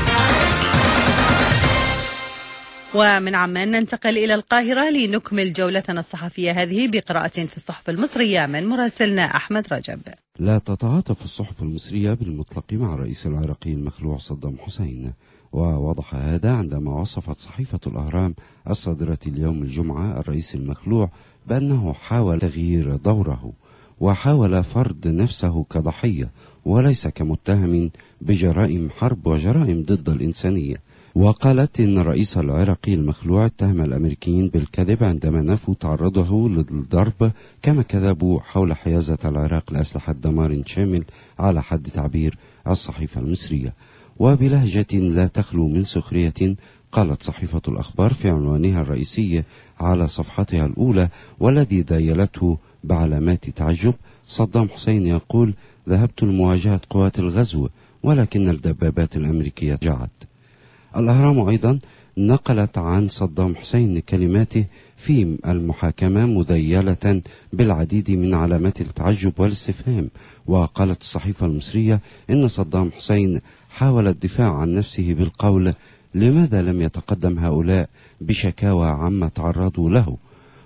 Speaker 2: ومن عمان ننتقل إلى القاهرة لنكمل جولتنا الصحفية هذه بقراءة في الصحف المصرية من مراسلنا أحمد رجب.
Speaker 19: لا تتعاطف الصحف المصرية بالمطلق مع الرئيس العراقي المخلوع صدام حسين، ووضح هذا عندما وصفت صحيفة الأهرام الصادرة اليوم الجمعة الرئيس المخلوع بأنه حاول تغيير دوره وحاول فرض نفسه كضحية وليس كمتهم بجرائم حرب وجرائم ضد الإنسانية. وقالت إن الرئيس العراقي المخلوع اتهم الأمريكيين بالكذب عندما نفوا تعرضه للضرب، كما كذبوا حول حيازة العراق لأسلحة دمار شامل على حد تعبير الصحيفة المصرية. وبلهجة لا تخلو من سخرية قالت صحيفة الأخبار في عنوانها الرئيسي على صفحتها الأولى والذي ذيلته بعلامات تعجب: صدام حسين يقول: ذهبت لمواجهة قوات الغزو ولكن الدبابات الأمريكية جعت. الأهرام أيضا نقلت عن صدام حسين كلماته في المحاكمة مذيلة بالعديد من علامات التعجب والاستفهام. وقالت الصحيفة المصرية إن صدام حسين حاول الدفاع عن نفسه بالقول: لماذا لم يتقدم هؤلاء بشكاوى عما تعرضوا له؟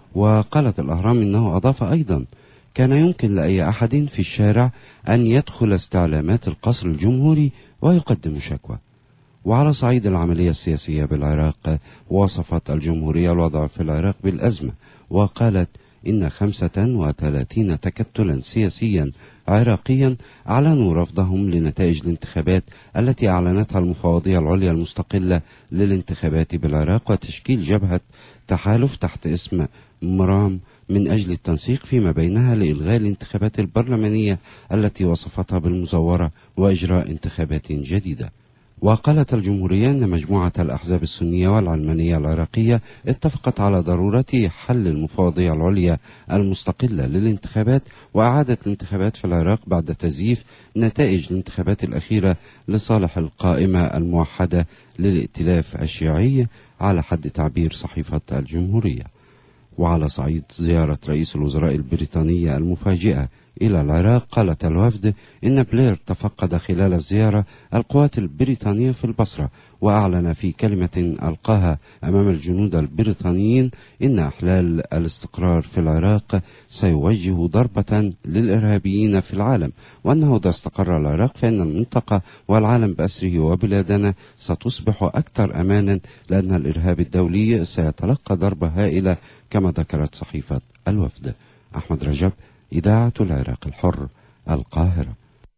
Speaker 19: وقالت الأهرام إنه أضاف أيضا: كان يمكن لأي أحد في الشارع أن يدخل استعلامات القصر الجمهوري ويقدم شكوى. وعلى صعيد العملية السياسية بالعراق، وصفت الجمهورية الوضع في العراق بالأزمة، وقالت إن خمسة وثلاثين تكتلا سياسيا عراقيا أعلنوا رفضهم لنتائج الانتخابات التي أعلنتها المفوضية العليا المستقلة للانتخابات بالعراق، وتشكيل جبهة تحالف تحت اسم مرام من أجل التنسيق فيما بينها لإلغاء الانتخابات البرلمانية التي وصفتها بالمزورة وإجراء انتخابات جديدة. وقالت الجمهورية أن مجموعة الأحزاب السنية والعلمانية العراقية اتفقت على ضرورة حل المفوضية العليا المستقلة للانتخابات وإعادة الانتخابات في العراق بعد تزييف نتائج الانتخابات الأخيرة لصالح القائمة الموحدة للائتلاف الشيعي على حد تعبير صحيفة الجمهورية. وعلى صعيد زيارة رئيس الوزراء البريطانية المفاجئة إلى العراق. قالت الوفد إن بلير تفقد خلال الزيارة القوات البريطانية في البصرة، وأعلن في كلمة ألقاها أمام الجنود البريطانيين إن إحلال الاستقرار في العراق سيوجه ضربة للإرهابيين في العالم، وأنه إذا استقر العراق فإن المنطقة والعالم بأسره وبلادنا ستصبح أكثر أمانا، لأن الإرهاب الدولي سيتلقى ضربة هائلة كما ذكرت صحيفة الوفد. أحمد رجب، إذاعة العراق الحر، القاهرة.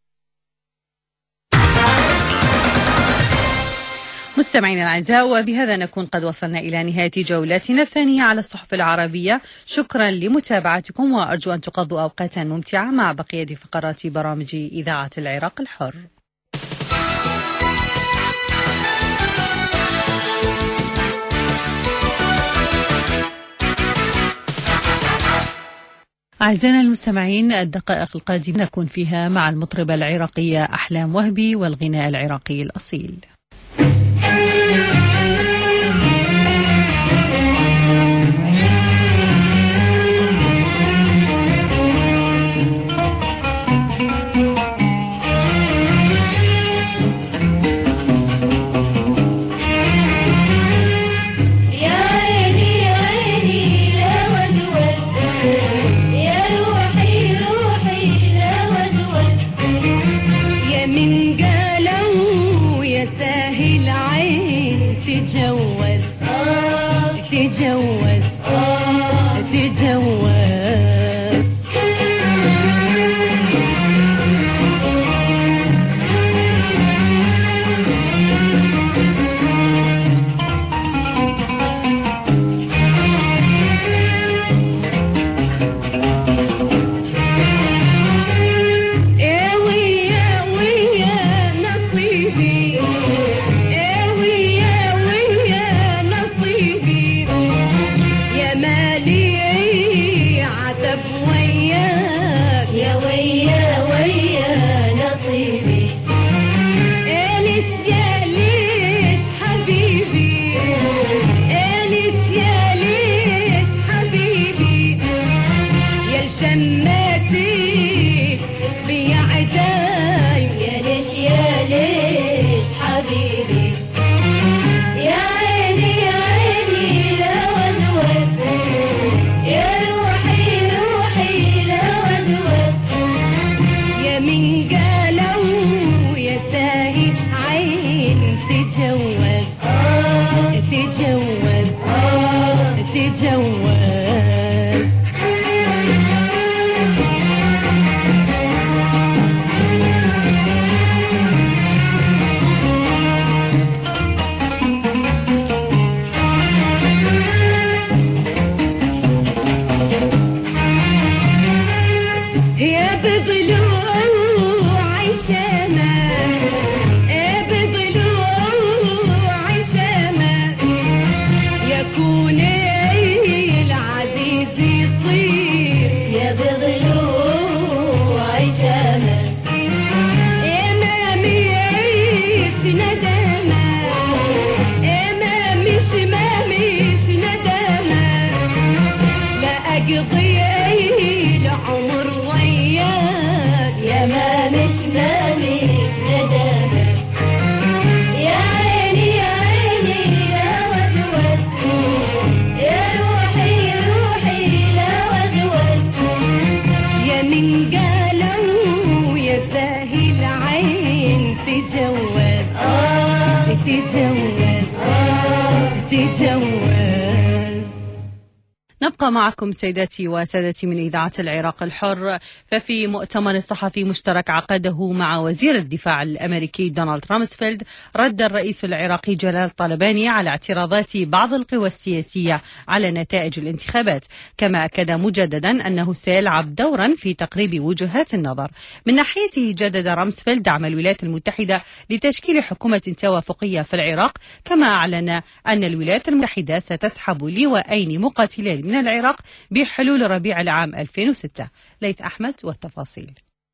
Speaker 2: مستمعينا الأعزاء، وبهذا نكون قد وصلنا إلى نهاية جولتنا الثانية على الصحف العربية. شكرا لمتابعتكم، وأرجو أن تقضوا أوقاتا ممتعة مع بقية فقرات برامج إذاعة العراق الحر. أعزائنا المستمعين، الدقائق القادمة نكون فيها مع المطربة العراقية أحلام وهبي والغناء العراقي الأصيل. نبقى معكم سيداتي وسادتي من إذاعة العراق الحر. ففي مؤتمر صحفي مشترك عقده مع وزير الدفاع الأمريكي دونالد رامسفيلد، رد الرئيس العراقي جلال طلباني على اعتراضات بعض القوى السياسية على نتائج الانتخابات، كما أكد مجددا أنه سيلعب دورا في تقريب وجهات النظر. من ناحيته جدد رامسفيلد دعم الولايات المتحدة لتشكيل حكومة توافقية في العراق، كما أعلن أن الولايات المتحدة ستسحب لواءين مقاتلين من العراق بحلول ربيع العام ألفين وستة. ليث أحمد والتفاصيل.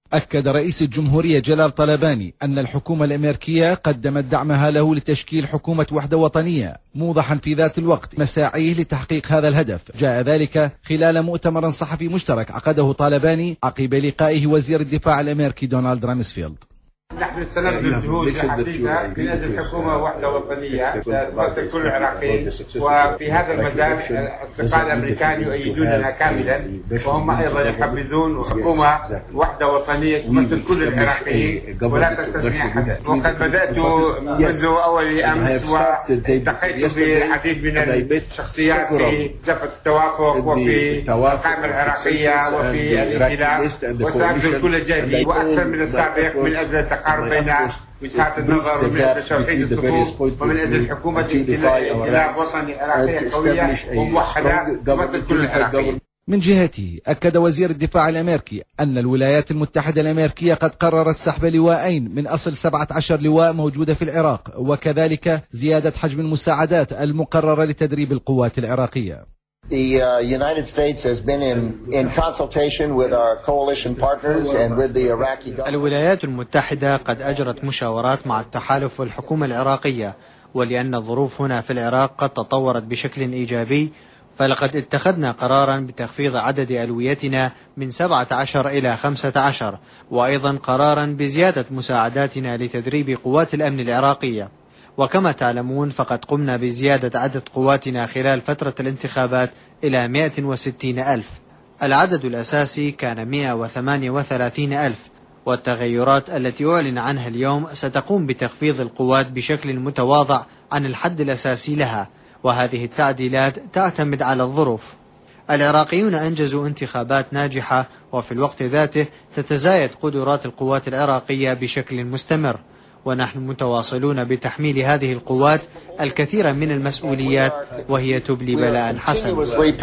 Speaker 20: أكد رئيس الجمهورية جلال طلباني أن الحكومة الأمريكية قدمت دعمها له لتشكيل حكومة وحدة وطنية، موضحا في ذات الوقت مساعيه لتحقيق هذا الهدف. جاء ذلك خلال مؤتمر صحفي مشترك عقده طلباني عقب لقائه وزير الدفاع الأمريكي دونالد رامسفيلد.
Speaker 21: نحن سنبذل جهود حثيثة من أجل حكومة وحدة وطنية تمثل كل العراقيين، وفي هذا المجال الأصدقاء الأمريكان يؤيدوننا كاملا، وهم أيضا يحبذون حكومة وحدة وطنية تمثل كل العراقيين ولا تستثني أحدا. وقد بدأت منذ أول أمس والتقيت بالعديد من الشخصيات في جبهة التوافق وفي القائمة العراقية وفي الائتلاف، وسأبذل كل جهدي وأكثر من السابق من أجل التقارب بين وجهات النظر ومن أجل توحيد الصفوف ومن أجل حكومة ائتلاف وطني عراقية قوية وموحدة تمثل كل العراقيين.
Speaker 20: من جهته أكد وزير الدفاع الأمريكي أن الولايات المتحدة الأمريكية قد قررت سحب لواءين من أصل سبعة عشر لواء موجودة في العراق، وكذلك زيادة حجم المساعدات المقررة لتدريب القوات العراقية.
Speaker 22: The uh, United States has been in, in consultation with our coalition partners and with the Iraqi government.
Speaker 23: الولايات المتحدة قد أجرت مشاورات مع التحالف والحكومة العراقية، ولأن الظروف هنا في العراق قد تطورت بشكل إيجابي، فلقد اتخذنا قرارا بتخفيض عدد ألويتنا من سبعة عشر إلى خمسة عشر، وأيضا قرارا بزيادة مساعداتنا لتدريب قوات الأمن العراقية. وكما تعلمون فقد قمنا بزيادة عدد قواتنا خلال فترة الانتخابات إلى مئة وستين ألف. العدد الأساسي كان مئة وثمانية وثلاثين ألف، والتغيرات التي أعلن عنها اليوم ستقوم بتخفيض القوات بشكل متواضع عن الحد الأساسي لها، وهذه التعديلات تعتمد على الظروف. العراقيون أنجزوا انتخابات ناجحة، وفي الوقت ذاته تتزايد قدرات القوات العراقية بشكل مستمر، ونحن متواصلون بتحميل هذه القوات الكثير من المسؤوليات، وهي تبلي بلاء حسنا.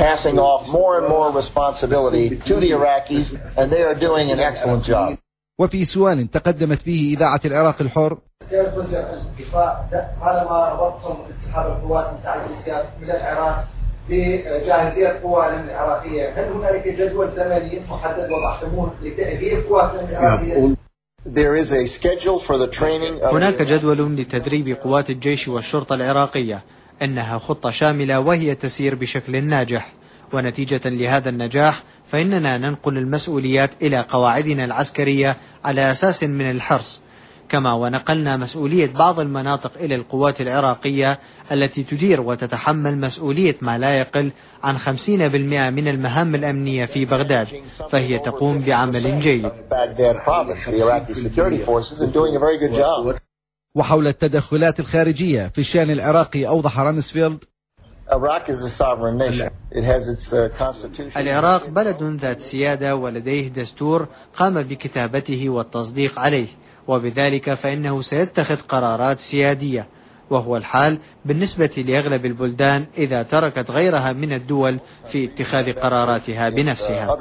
Speaker 20: وفي سؤال تقدمت به إذاعة العراق الحر،
Speaker 24: سيادة وزير الدفاع طالما ربطتم انسحاب القوات المتعددة من العراق بجاهزية القوى العراقية، هل هنالك جدول زمني محدد وضعتموه لتأهيل القوات العراقية؟
Speaker 23: هناك جدول لتدريب قوات الجيش والشرطة العراقية، إنها خطة شاملة وهي تسير بشكل ناجح، ونتيجة لهذا النجاح فإننا ننقل المسؤوليات إلى قواعدنا العسكرية على أساس من الحرص، كما ونقلنا مسؤولية بعض المناطق إلى القوات العراقية التي تدير وتتحمل مسؤولية ما لا يقل عن خمسين بالمئة من المهام الأمنية في بغداد، فهي تقوم بعمل جيد.
Speaker 20: وحول التدخلات الخارجية في الشأن العراقي أوضح رامسفيلد:
Speaker 23: العراق بلد ذات سيادة ولديه دستور قام بكتابته والتصديق عليه، وبذلك فإنه سيتخذ قرارات سيادية، وهو الحال بالنسبة لأغلب البلدان إذا تركت غيرها من الدول في اتخاذ قراراتها بنفسها.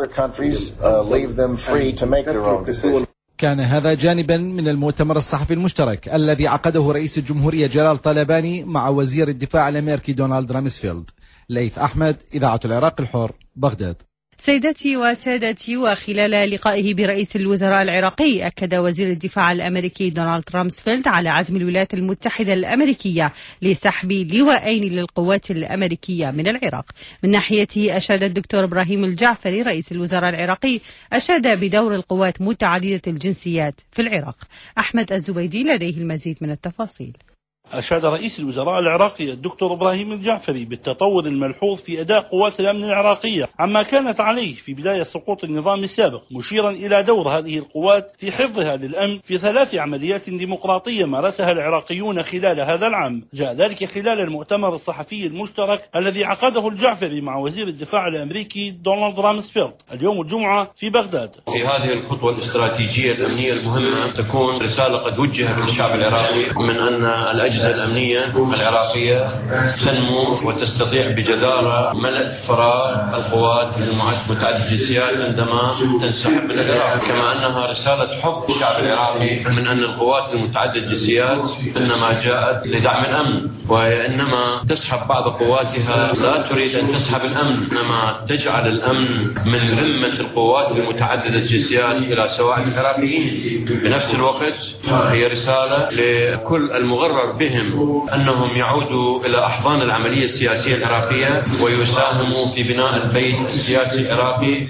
Speaker 20: كان هذا جانبا من المؤتمر الصحفي المشترك الذي عقده رئيس الجمهورية جلال طلباني مع وزير الدفاع الأمريكي دونالد رامسفيلد. ليث أحمد، إذاعة العراق الحر، بغداد.
Speaker 2: سيدتي وسادتي، وخلال لقائه برئيس الوزراء العراقي أكد وزير الدفاع الأمريكي دونالد رامسفيلد على عزم الولايات المتحدة الأمريكية لسحب لواءين للقوات الأمريكية من العراق. من ناحيته أشاد الدكتور إبراهيم الجعفري رئيس الوزراء العراقي أشاد بدور القوات متعددة الجنسيات في العراق. أحمد الزبيدي لديه المزيد من التفاصيل.
Speaker 5: أشاد رئيس الوزراء العراقي الدكتور إبراهيم الجعفري بالتطور الملحوظ في أداء قوات الأمن العراقية عما كانت عليه في بداية سقوط النظام السابق، مشيرا إلى دور هذه القوات في حفظها للأمن في ثلاث عمليات ديمقراطية مارسها العراقيون خلال هذا العام. جاء ذلك خلال المؤتمر الصحفي المشترك الذي عقده الجعفري مع وزير الدفاع الأمريكي دونالد رامسفيلد اليوم الجمعة في بغداد.
Speaker 25: في هذه الخطوة الاستراتيجية الأمنية المهمة تكون رسالة قد وجهت للشعب العراقي من أن الأجهزة
Speaker 1: الأجهزة الأمنية العراقية تنمو وتستطيع بجدارة ملء فراغ القوات المتعددة الجنسيات عندما تنسحب من العراق، كما أنها رسالة حب الشعب العراقي من أن القوات المتعددة الجنسيات إنما جاءت لدعم الأمن، وإنما تسحب بعض قواتها لا تريد أن تسحب الأمن، إنما تجعل الأمن من ذمة القوات المتعددة الجنسيات إلى سواعد العراقيين. بنفس الوقت هي رسالة لكل المغرر بهم أنهم يعودوا إلى أحضان العملية السياسية العراقية ويساهموا في بناء البيت السياسي العراقي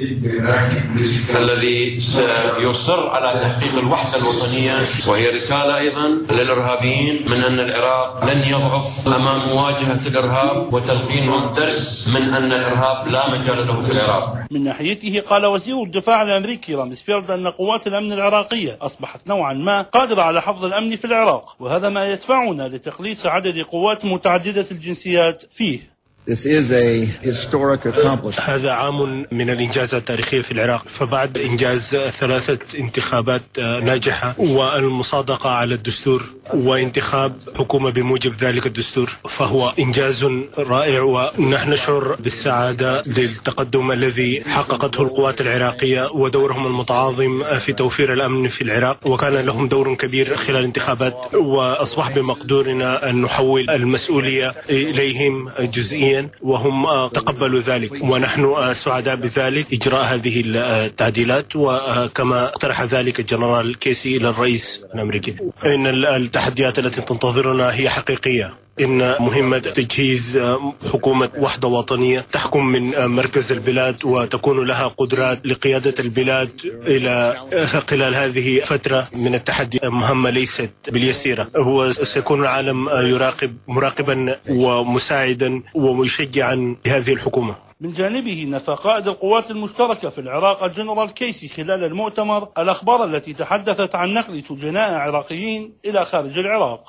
Speaker 1: الذي سيصر على تحقيق الوحدة الوطنية. وهي رسالة أيضا للإرهابيين من أن العراق لن يضعف أمام مواجهة الإرهاب وتلقينهم درس من أن الإرهاب لا مجال له في العراق.
Speaker 5: من ناحيته قال وزير الدفاع الأمريكي رامسفيلد أن قوات الأمن العراقية أصبحت نوعا ما قادرة على حفظ الأمن في العراق، وهذا ما يدفعنا لتقليص عدد قوات متعددة الجنسيات فيه.
Speaker 4: This is a historic accomplishment.
Speaker 6: هذا عام من الإنجازات التاريخية في العراق، فبعد إنجاز ثلاثة انتخابات ناجحة والمصادقة على الدستور وانتخاب حكومة بموجب ذلك الدستور، فهو إنجاز رائع، ونحن نشعر بالسعادة للتقدم الذي حققته القوات العراقية ودورهم المتعاظم في توفير الأمن في العراق، وكان لهم دور كبير خلال الانتخابات، وأصبح بمقدورنا أن نحول المسؤولية إليهم جزئيا وهم تقبلوا ذلك، ونحن سعداء بذلك إجراء هذه التعديلات، وكما اقترح ذلك الجنرال كيسي إلى الرئيس الأمريكي. إن التحديات التي تنتظرنا هي حقيقية، إن مهمة تجهيز حكومة وحدة وطنية تحكم من مركز البلاد وتكون لها قدرات لقيادة البلاد إلى خلال هذه فترة من التحدي مهمة ليست باليسيرة. هو سيكون العالم يراقب مراقبا ومساعدا ومشجعا لهذه الحكومة.
Speaker 5: من جانبه نفى قائد القوات المشتركة في العراق الجنرال كيسي خلال المؤتمر الأخبار التي تحدثت عن نقل سجناء عراقيين إلى خارج العراق.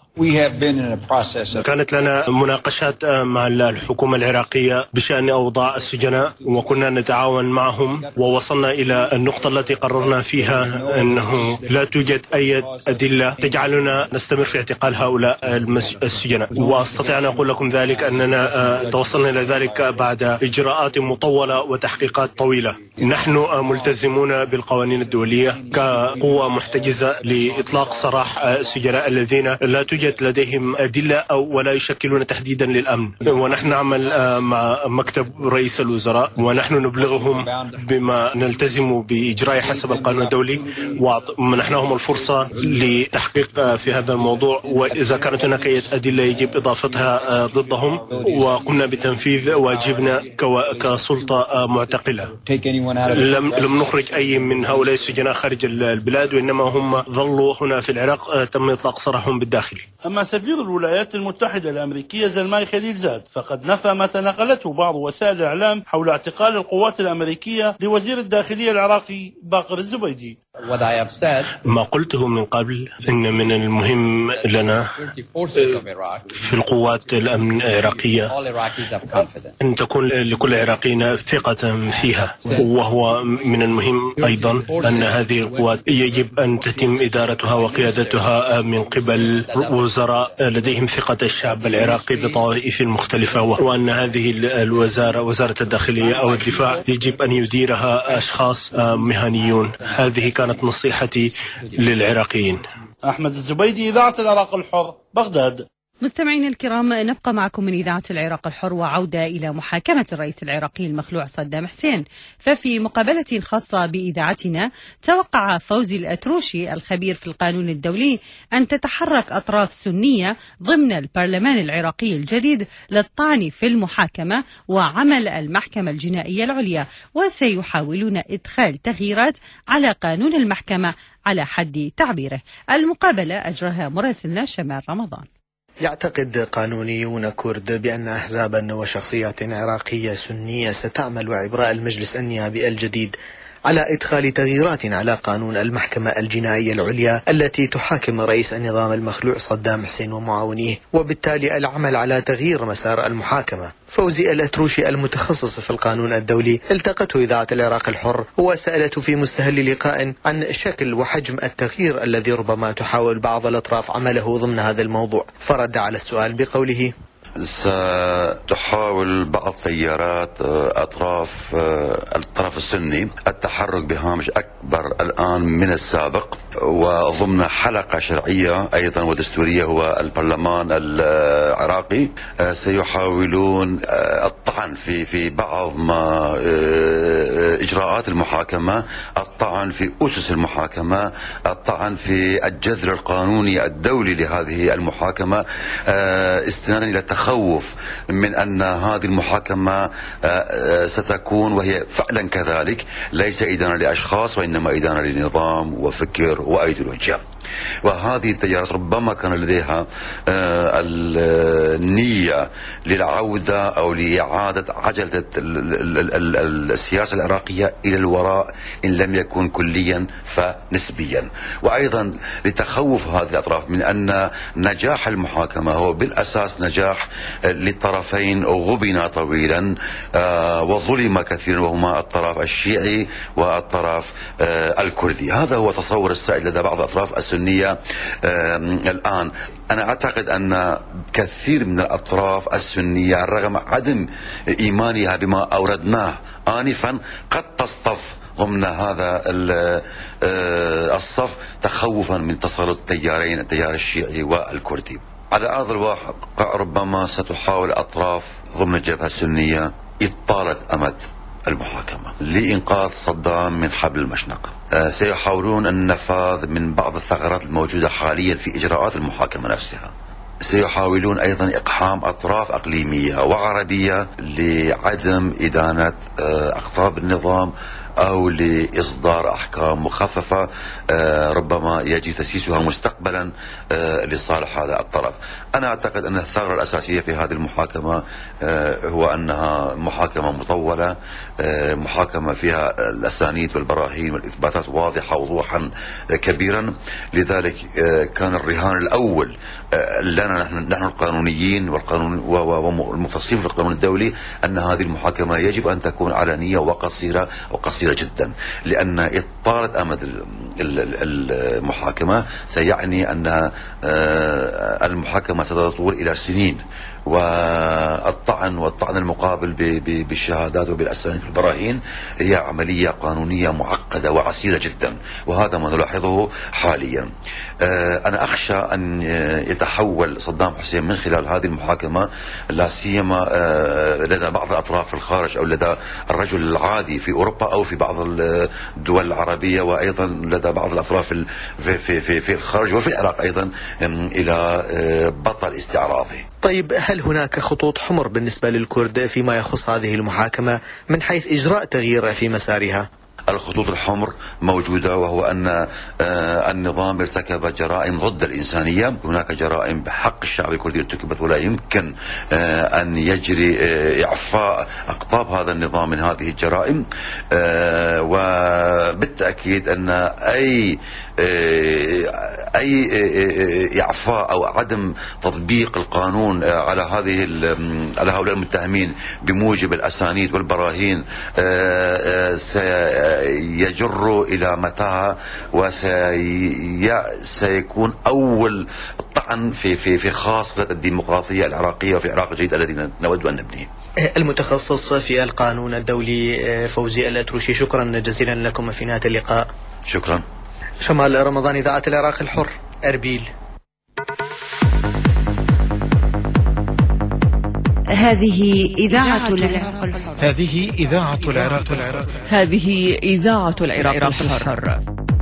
Speaker 6: كانت لنا مناقشات مع الحكومة العراقية بشأن أوضاع السجناء، وكنا نتعاون معهم، ووصلنا إلى النقطة التي قررنا فيها أنه لا توجد أي أدلة تجعلنا نستمر في اعتقال هؤلاء السجناء. وأستطيع أن أقول لكم ذلك أننا توصلنا إلى ذلك بعد إجراءات مطولة وتحقيقات طويلة. نحن ملتزمون بالقوانين الدولية كقوة محتجزة لإطلاق سراح السجناء الذين لا توجد لديهم أدلة أو ولا يشكلون تهديدا للأمن، ونحن نعمل مع مكتب رئيس الوزراء ونحن نبلغهم بما نلتزم بإجراء حسب القانون الدولي، ومنحناهم الفرصة لتحقيق في هذا الموضوع، وإذا كانت هناك أي أدلة يجب إضافتها ضدهم، وقمنا بتنفيذ واجبنا كسلطة معتقلة. لم, لم نخرج أي من هؤلاء السجناء خارج البلاد، وإنما هم ظلوا هنا في العراق تم إطلاق سراحهم بالداخل.
Speaker 5: أما سفير الولايات المتحدة الأمريكية زلماي خليلزاد فقد نفى ما تناقلته بعض وسائل الإعلام حول اعتقال القوات الأمريكية لوزير الداخلية العراقي باقر الزبيدي.
Speaker 6: ما قلته من قبل إن من المهم لنا في القوات الأمن العراقية أن تكون لكل عراقيين ثقة فيها، وهو من المهم أيضا أن هذه القوات يجب أن تتم إدارتها وقيادتها من قبل وزراء لديهم ثقة الشعب العراقي بطوائف مختلفة، وأن هذه الوزارة وزارة الداخلية أو الدفاع يجب أن يديرها أشخاص مهنيون. هذه كانت نصيحتي للعراقيين.
Speaker 5: أحمد الزبيدي، إذاعة العراق الحر، بغداد.
Speaker 2: مستمعين الكرام، نبقى معكم من إذاعة العراق الحر وعودة إلى محاكمة الرئيس العراقي المخلوع صدام حسين. ففي مقابلة خاصة بإذاعتنا توقع فوزي الأتروشي الخبير في القانون الدولي أن تتحرك أطراف سنية ضمن البرلمان العراقي الجديد للطعن في المحاكمة وعمل المحكمة الجنائية العليا، وسيحاولون إدخال تغييرات على قانون المحكمة على حد تعبيره. المقابلة أجراها مراسلنا شمال رمضان.
Speaker 7: يعتقد قانونيون كرد بأن أحزابا وشخصيات عراقية سنية ستعمل عبر المجلس النيابي الجديد على إدخال تغييرات على قانون المحكمة الجنائية العليا التي تحاكم رئيس النظام المخلوع صدام حسين ومعاونيه، وبالتالي العمل على تغيير مسار المحاكمة. فوزي الأتروشي المتخصص في القانون الدولي التقته إذاعة العراق الحر وسألته في مستهل لقاء عن شكل وحجم التغيير الذي ربما تحاول بعض الأطراف عمله ضمن هذا الموضوع، فرد على السؤال بقوله:
Speaker 8: ستحاول بعض تيارات أطراف الطرف السني التحرك بهامش أكبر الآن من السابق، وضمن حلقة شرعية أيضا ودستورية هو البرلمان العراقي. سيحاولون الطعن في في بعض ما إجراءات المحاكمة، الطعن في أسس المحاكمة، الطعن في الجذر القانوني الدولي لهذه المحاكمة، استنادا إلى خوف من أن هذه المحاكمة ستكون، وهي فعلا كذلك، ليس إدانة لأشخاص وإنما إدانة لنظام وفكر وأيديولوجيا. وهذه التيارات ربما كان لديها النية للعودة أو لإعادة عجلة السياسة العراقية إلى الوراء، إن لم يكن كليا فنسبيا. وأيضا لتخوف هذه الأطراف من أن نجاح المحاكمة هو بالأساس نجاح للطرفين غبن طويلا وظلم كثيرا، وهما الطرف الشيعي والطرف الكردي. هذا هو تصور السائد لدى بعض الأطراف السنية الآن. أنا أعتقد أن كثير من الأطراف السنية رغم عدم إيمانها بما أوردناه آنفا قد تصطف ضمن هذا الصف تخوفا من تسلط التيارين، التيار الشيعي والكردي. على أرض الواقع ربما ستحاول أطراف ضمن الجبهة السنية إطالة أمد المحاكمة لإنقاذ صدام من حبل المشنقة. سيحاولون النفاذ من بعض الثغرات الموجودة حاليا في إجراءات المحاكمة نفسها. سيحاولون أيضا إقحام أطراف أقليمية وعربية لعدم إدانة أقطاب النظام أو لإصدار أحكام مخففة ربما يجي تسييسها مستقبلا لصالح هذا الطرف. أنا أعتقد أن الثغرة الأساسية في هذه المحاكمة هو أنها محاكمة مطولة، محاكمة فيها الأسانيد والبراهين والإثباتات واضحة وضوحا كبيرا. لذلك كان الرهان الأول لنا نحن, نحن القانونيين والقانون والمختصين في القانون الدولي أن هذه المحاكمة يجب أن تكون علنية وقصيرة وقصيرة جدا، لأن إطالة أمد المحاكمة سيعني أن المحاكمة ستطول إلى سنين، والطعن والطعن المقابل بالشهادات وبالأسانيد والبراهين هي عملية قانونية معقدة وعسيرة جدا، وهذا ما نلاحظه حاليا. أنا أخشى أن يتحول صدام حسين من خلال هذه المحاكمة، لا سيما لدى بعض الأطراف في الخارج أو لدى الرجل العادي في أوروبا أو في بعض الدول العربية، وأيضا لدى بعض الأطراف في, في, في, في الخارج وفي العراق أيضا، إلى بطل استعراضي.
Speaker 7: طيب، هل هناك خطوط حمر بالنسبة للكرد فيما يخص هذه المحاكمة من حيث إجراء تغيير في مسارها؟
Speaker 8: الخطوط الحمر موجودة، وهو أن النظام ارتكب جرائم ضد الإنسانية. هناك جرائم بحق الشعب الكردي ارتكبت، ولا يمكن أن يجري إعفاء أقطاب هذا النظام من هذه الجرائم. وبالتأكيد أن أي أي إعفاء أو عدم تطبيق القانون على هذه على هؤلاء المتهمين بموجب الأسانيد والبراهين سيجر إلى متاهة، وسيكون أول طعن في في في خاصة الديمقراطية العراقية في العراق الجديد الذي نود أن نبنيه.
Speaker 7: المتخصص في القانون الدولي فوزي الأتروشي، شكرا جزيلا لكم في نهاية اللقاء.
Speaker 8: شكرا.
Speaker 7: شمال رمضان، إذاعة العراق الحر، أربيل.
Speaker 2: هذه إذاعة العراق الحر.
Speaker 9: هذه إذاعة العراق الحر.
Speaker 2: هذه إذاعة العراق الحر.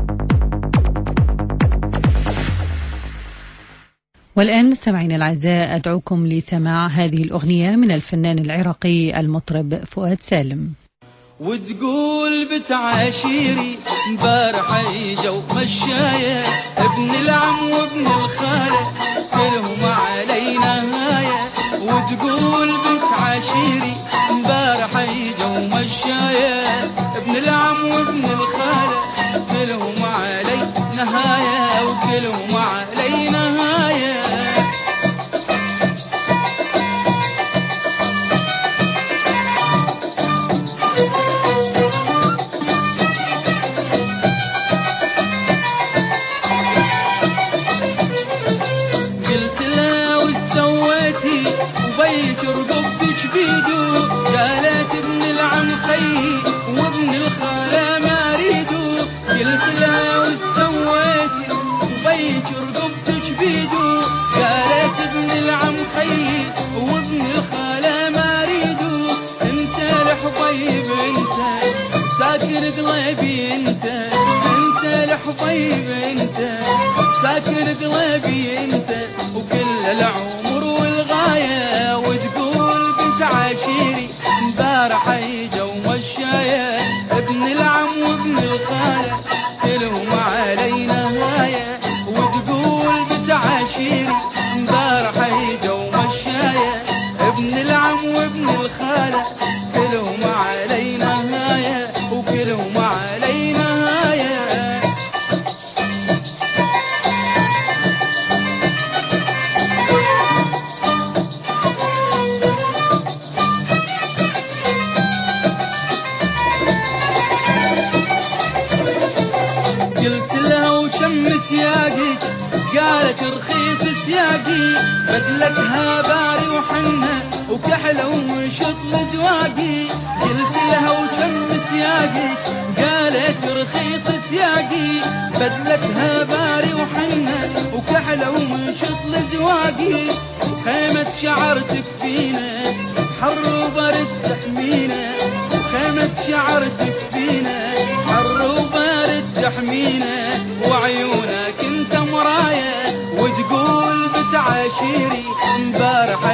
Speaker 2: والآن مستمعين الأعزاء، أدعوكم لسماع هذه الأغنية من الفنان العراقي المطرب فؤاد سالم.
Speaker 10: وتقول بتعاشيري مبارح اجوا مشاية، ابن العم وابن الخالة كلهم علينا هاية. وتقول بتعاشيري مبارح اجوا مشاية، ابن العم وابن الخالة كلهم علي نهاية وكلهم علي نهاية. قلت له وش سويتي وبيك رقبتك بيدو، قالت ابن العم خيي وابن الخالة ما ريدو. قلت له وش سويتي وبيك رقبتك بيدو، قالت ابن العم خيي وابن الخالة ما ريدو. انت الحبيب انت ساكن قلبي انت، انت الحبيب انت ساكن قلبي انت وكل العمر والغاية. وتقول بنت عشيري مبارح اجا ومشايا، ابن العم وابن الخالة كلهم علي نهاية. وتقول بنت عشيري مبارح اجا ومشايا، ابن العم وابن الخالة كلهم علي نهاية وكلهم علي نهاية. قلت له وشم سياقك، قالت رخيص سياقي بدلتها باري وحنة وكحلة وشطل زواقي. قلت لها وشم سياقك، قالت رخيص سياقي بدلتها باري وحنة وكحلة وشطل زواقي. وخيمة شعرتك فينا حر وبرد تحمينا، وخيمة شعرتك فينا حر وبرد تحمينا. وعيونك انت مراية وتقول بتعاشيري مبارح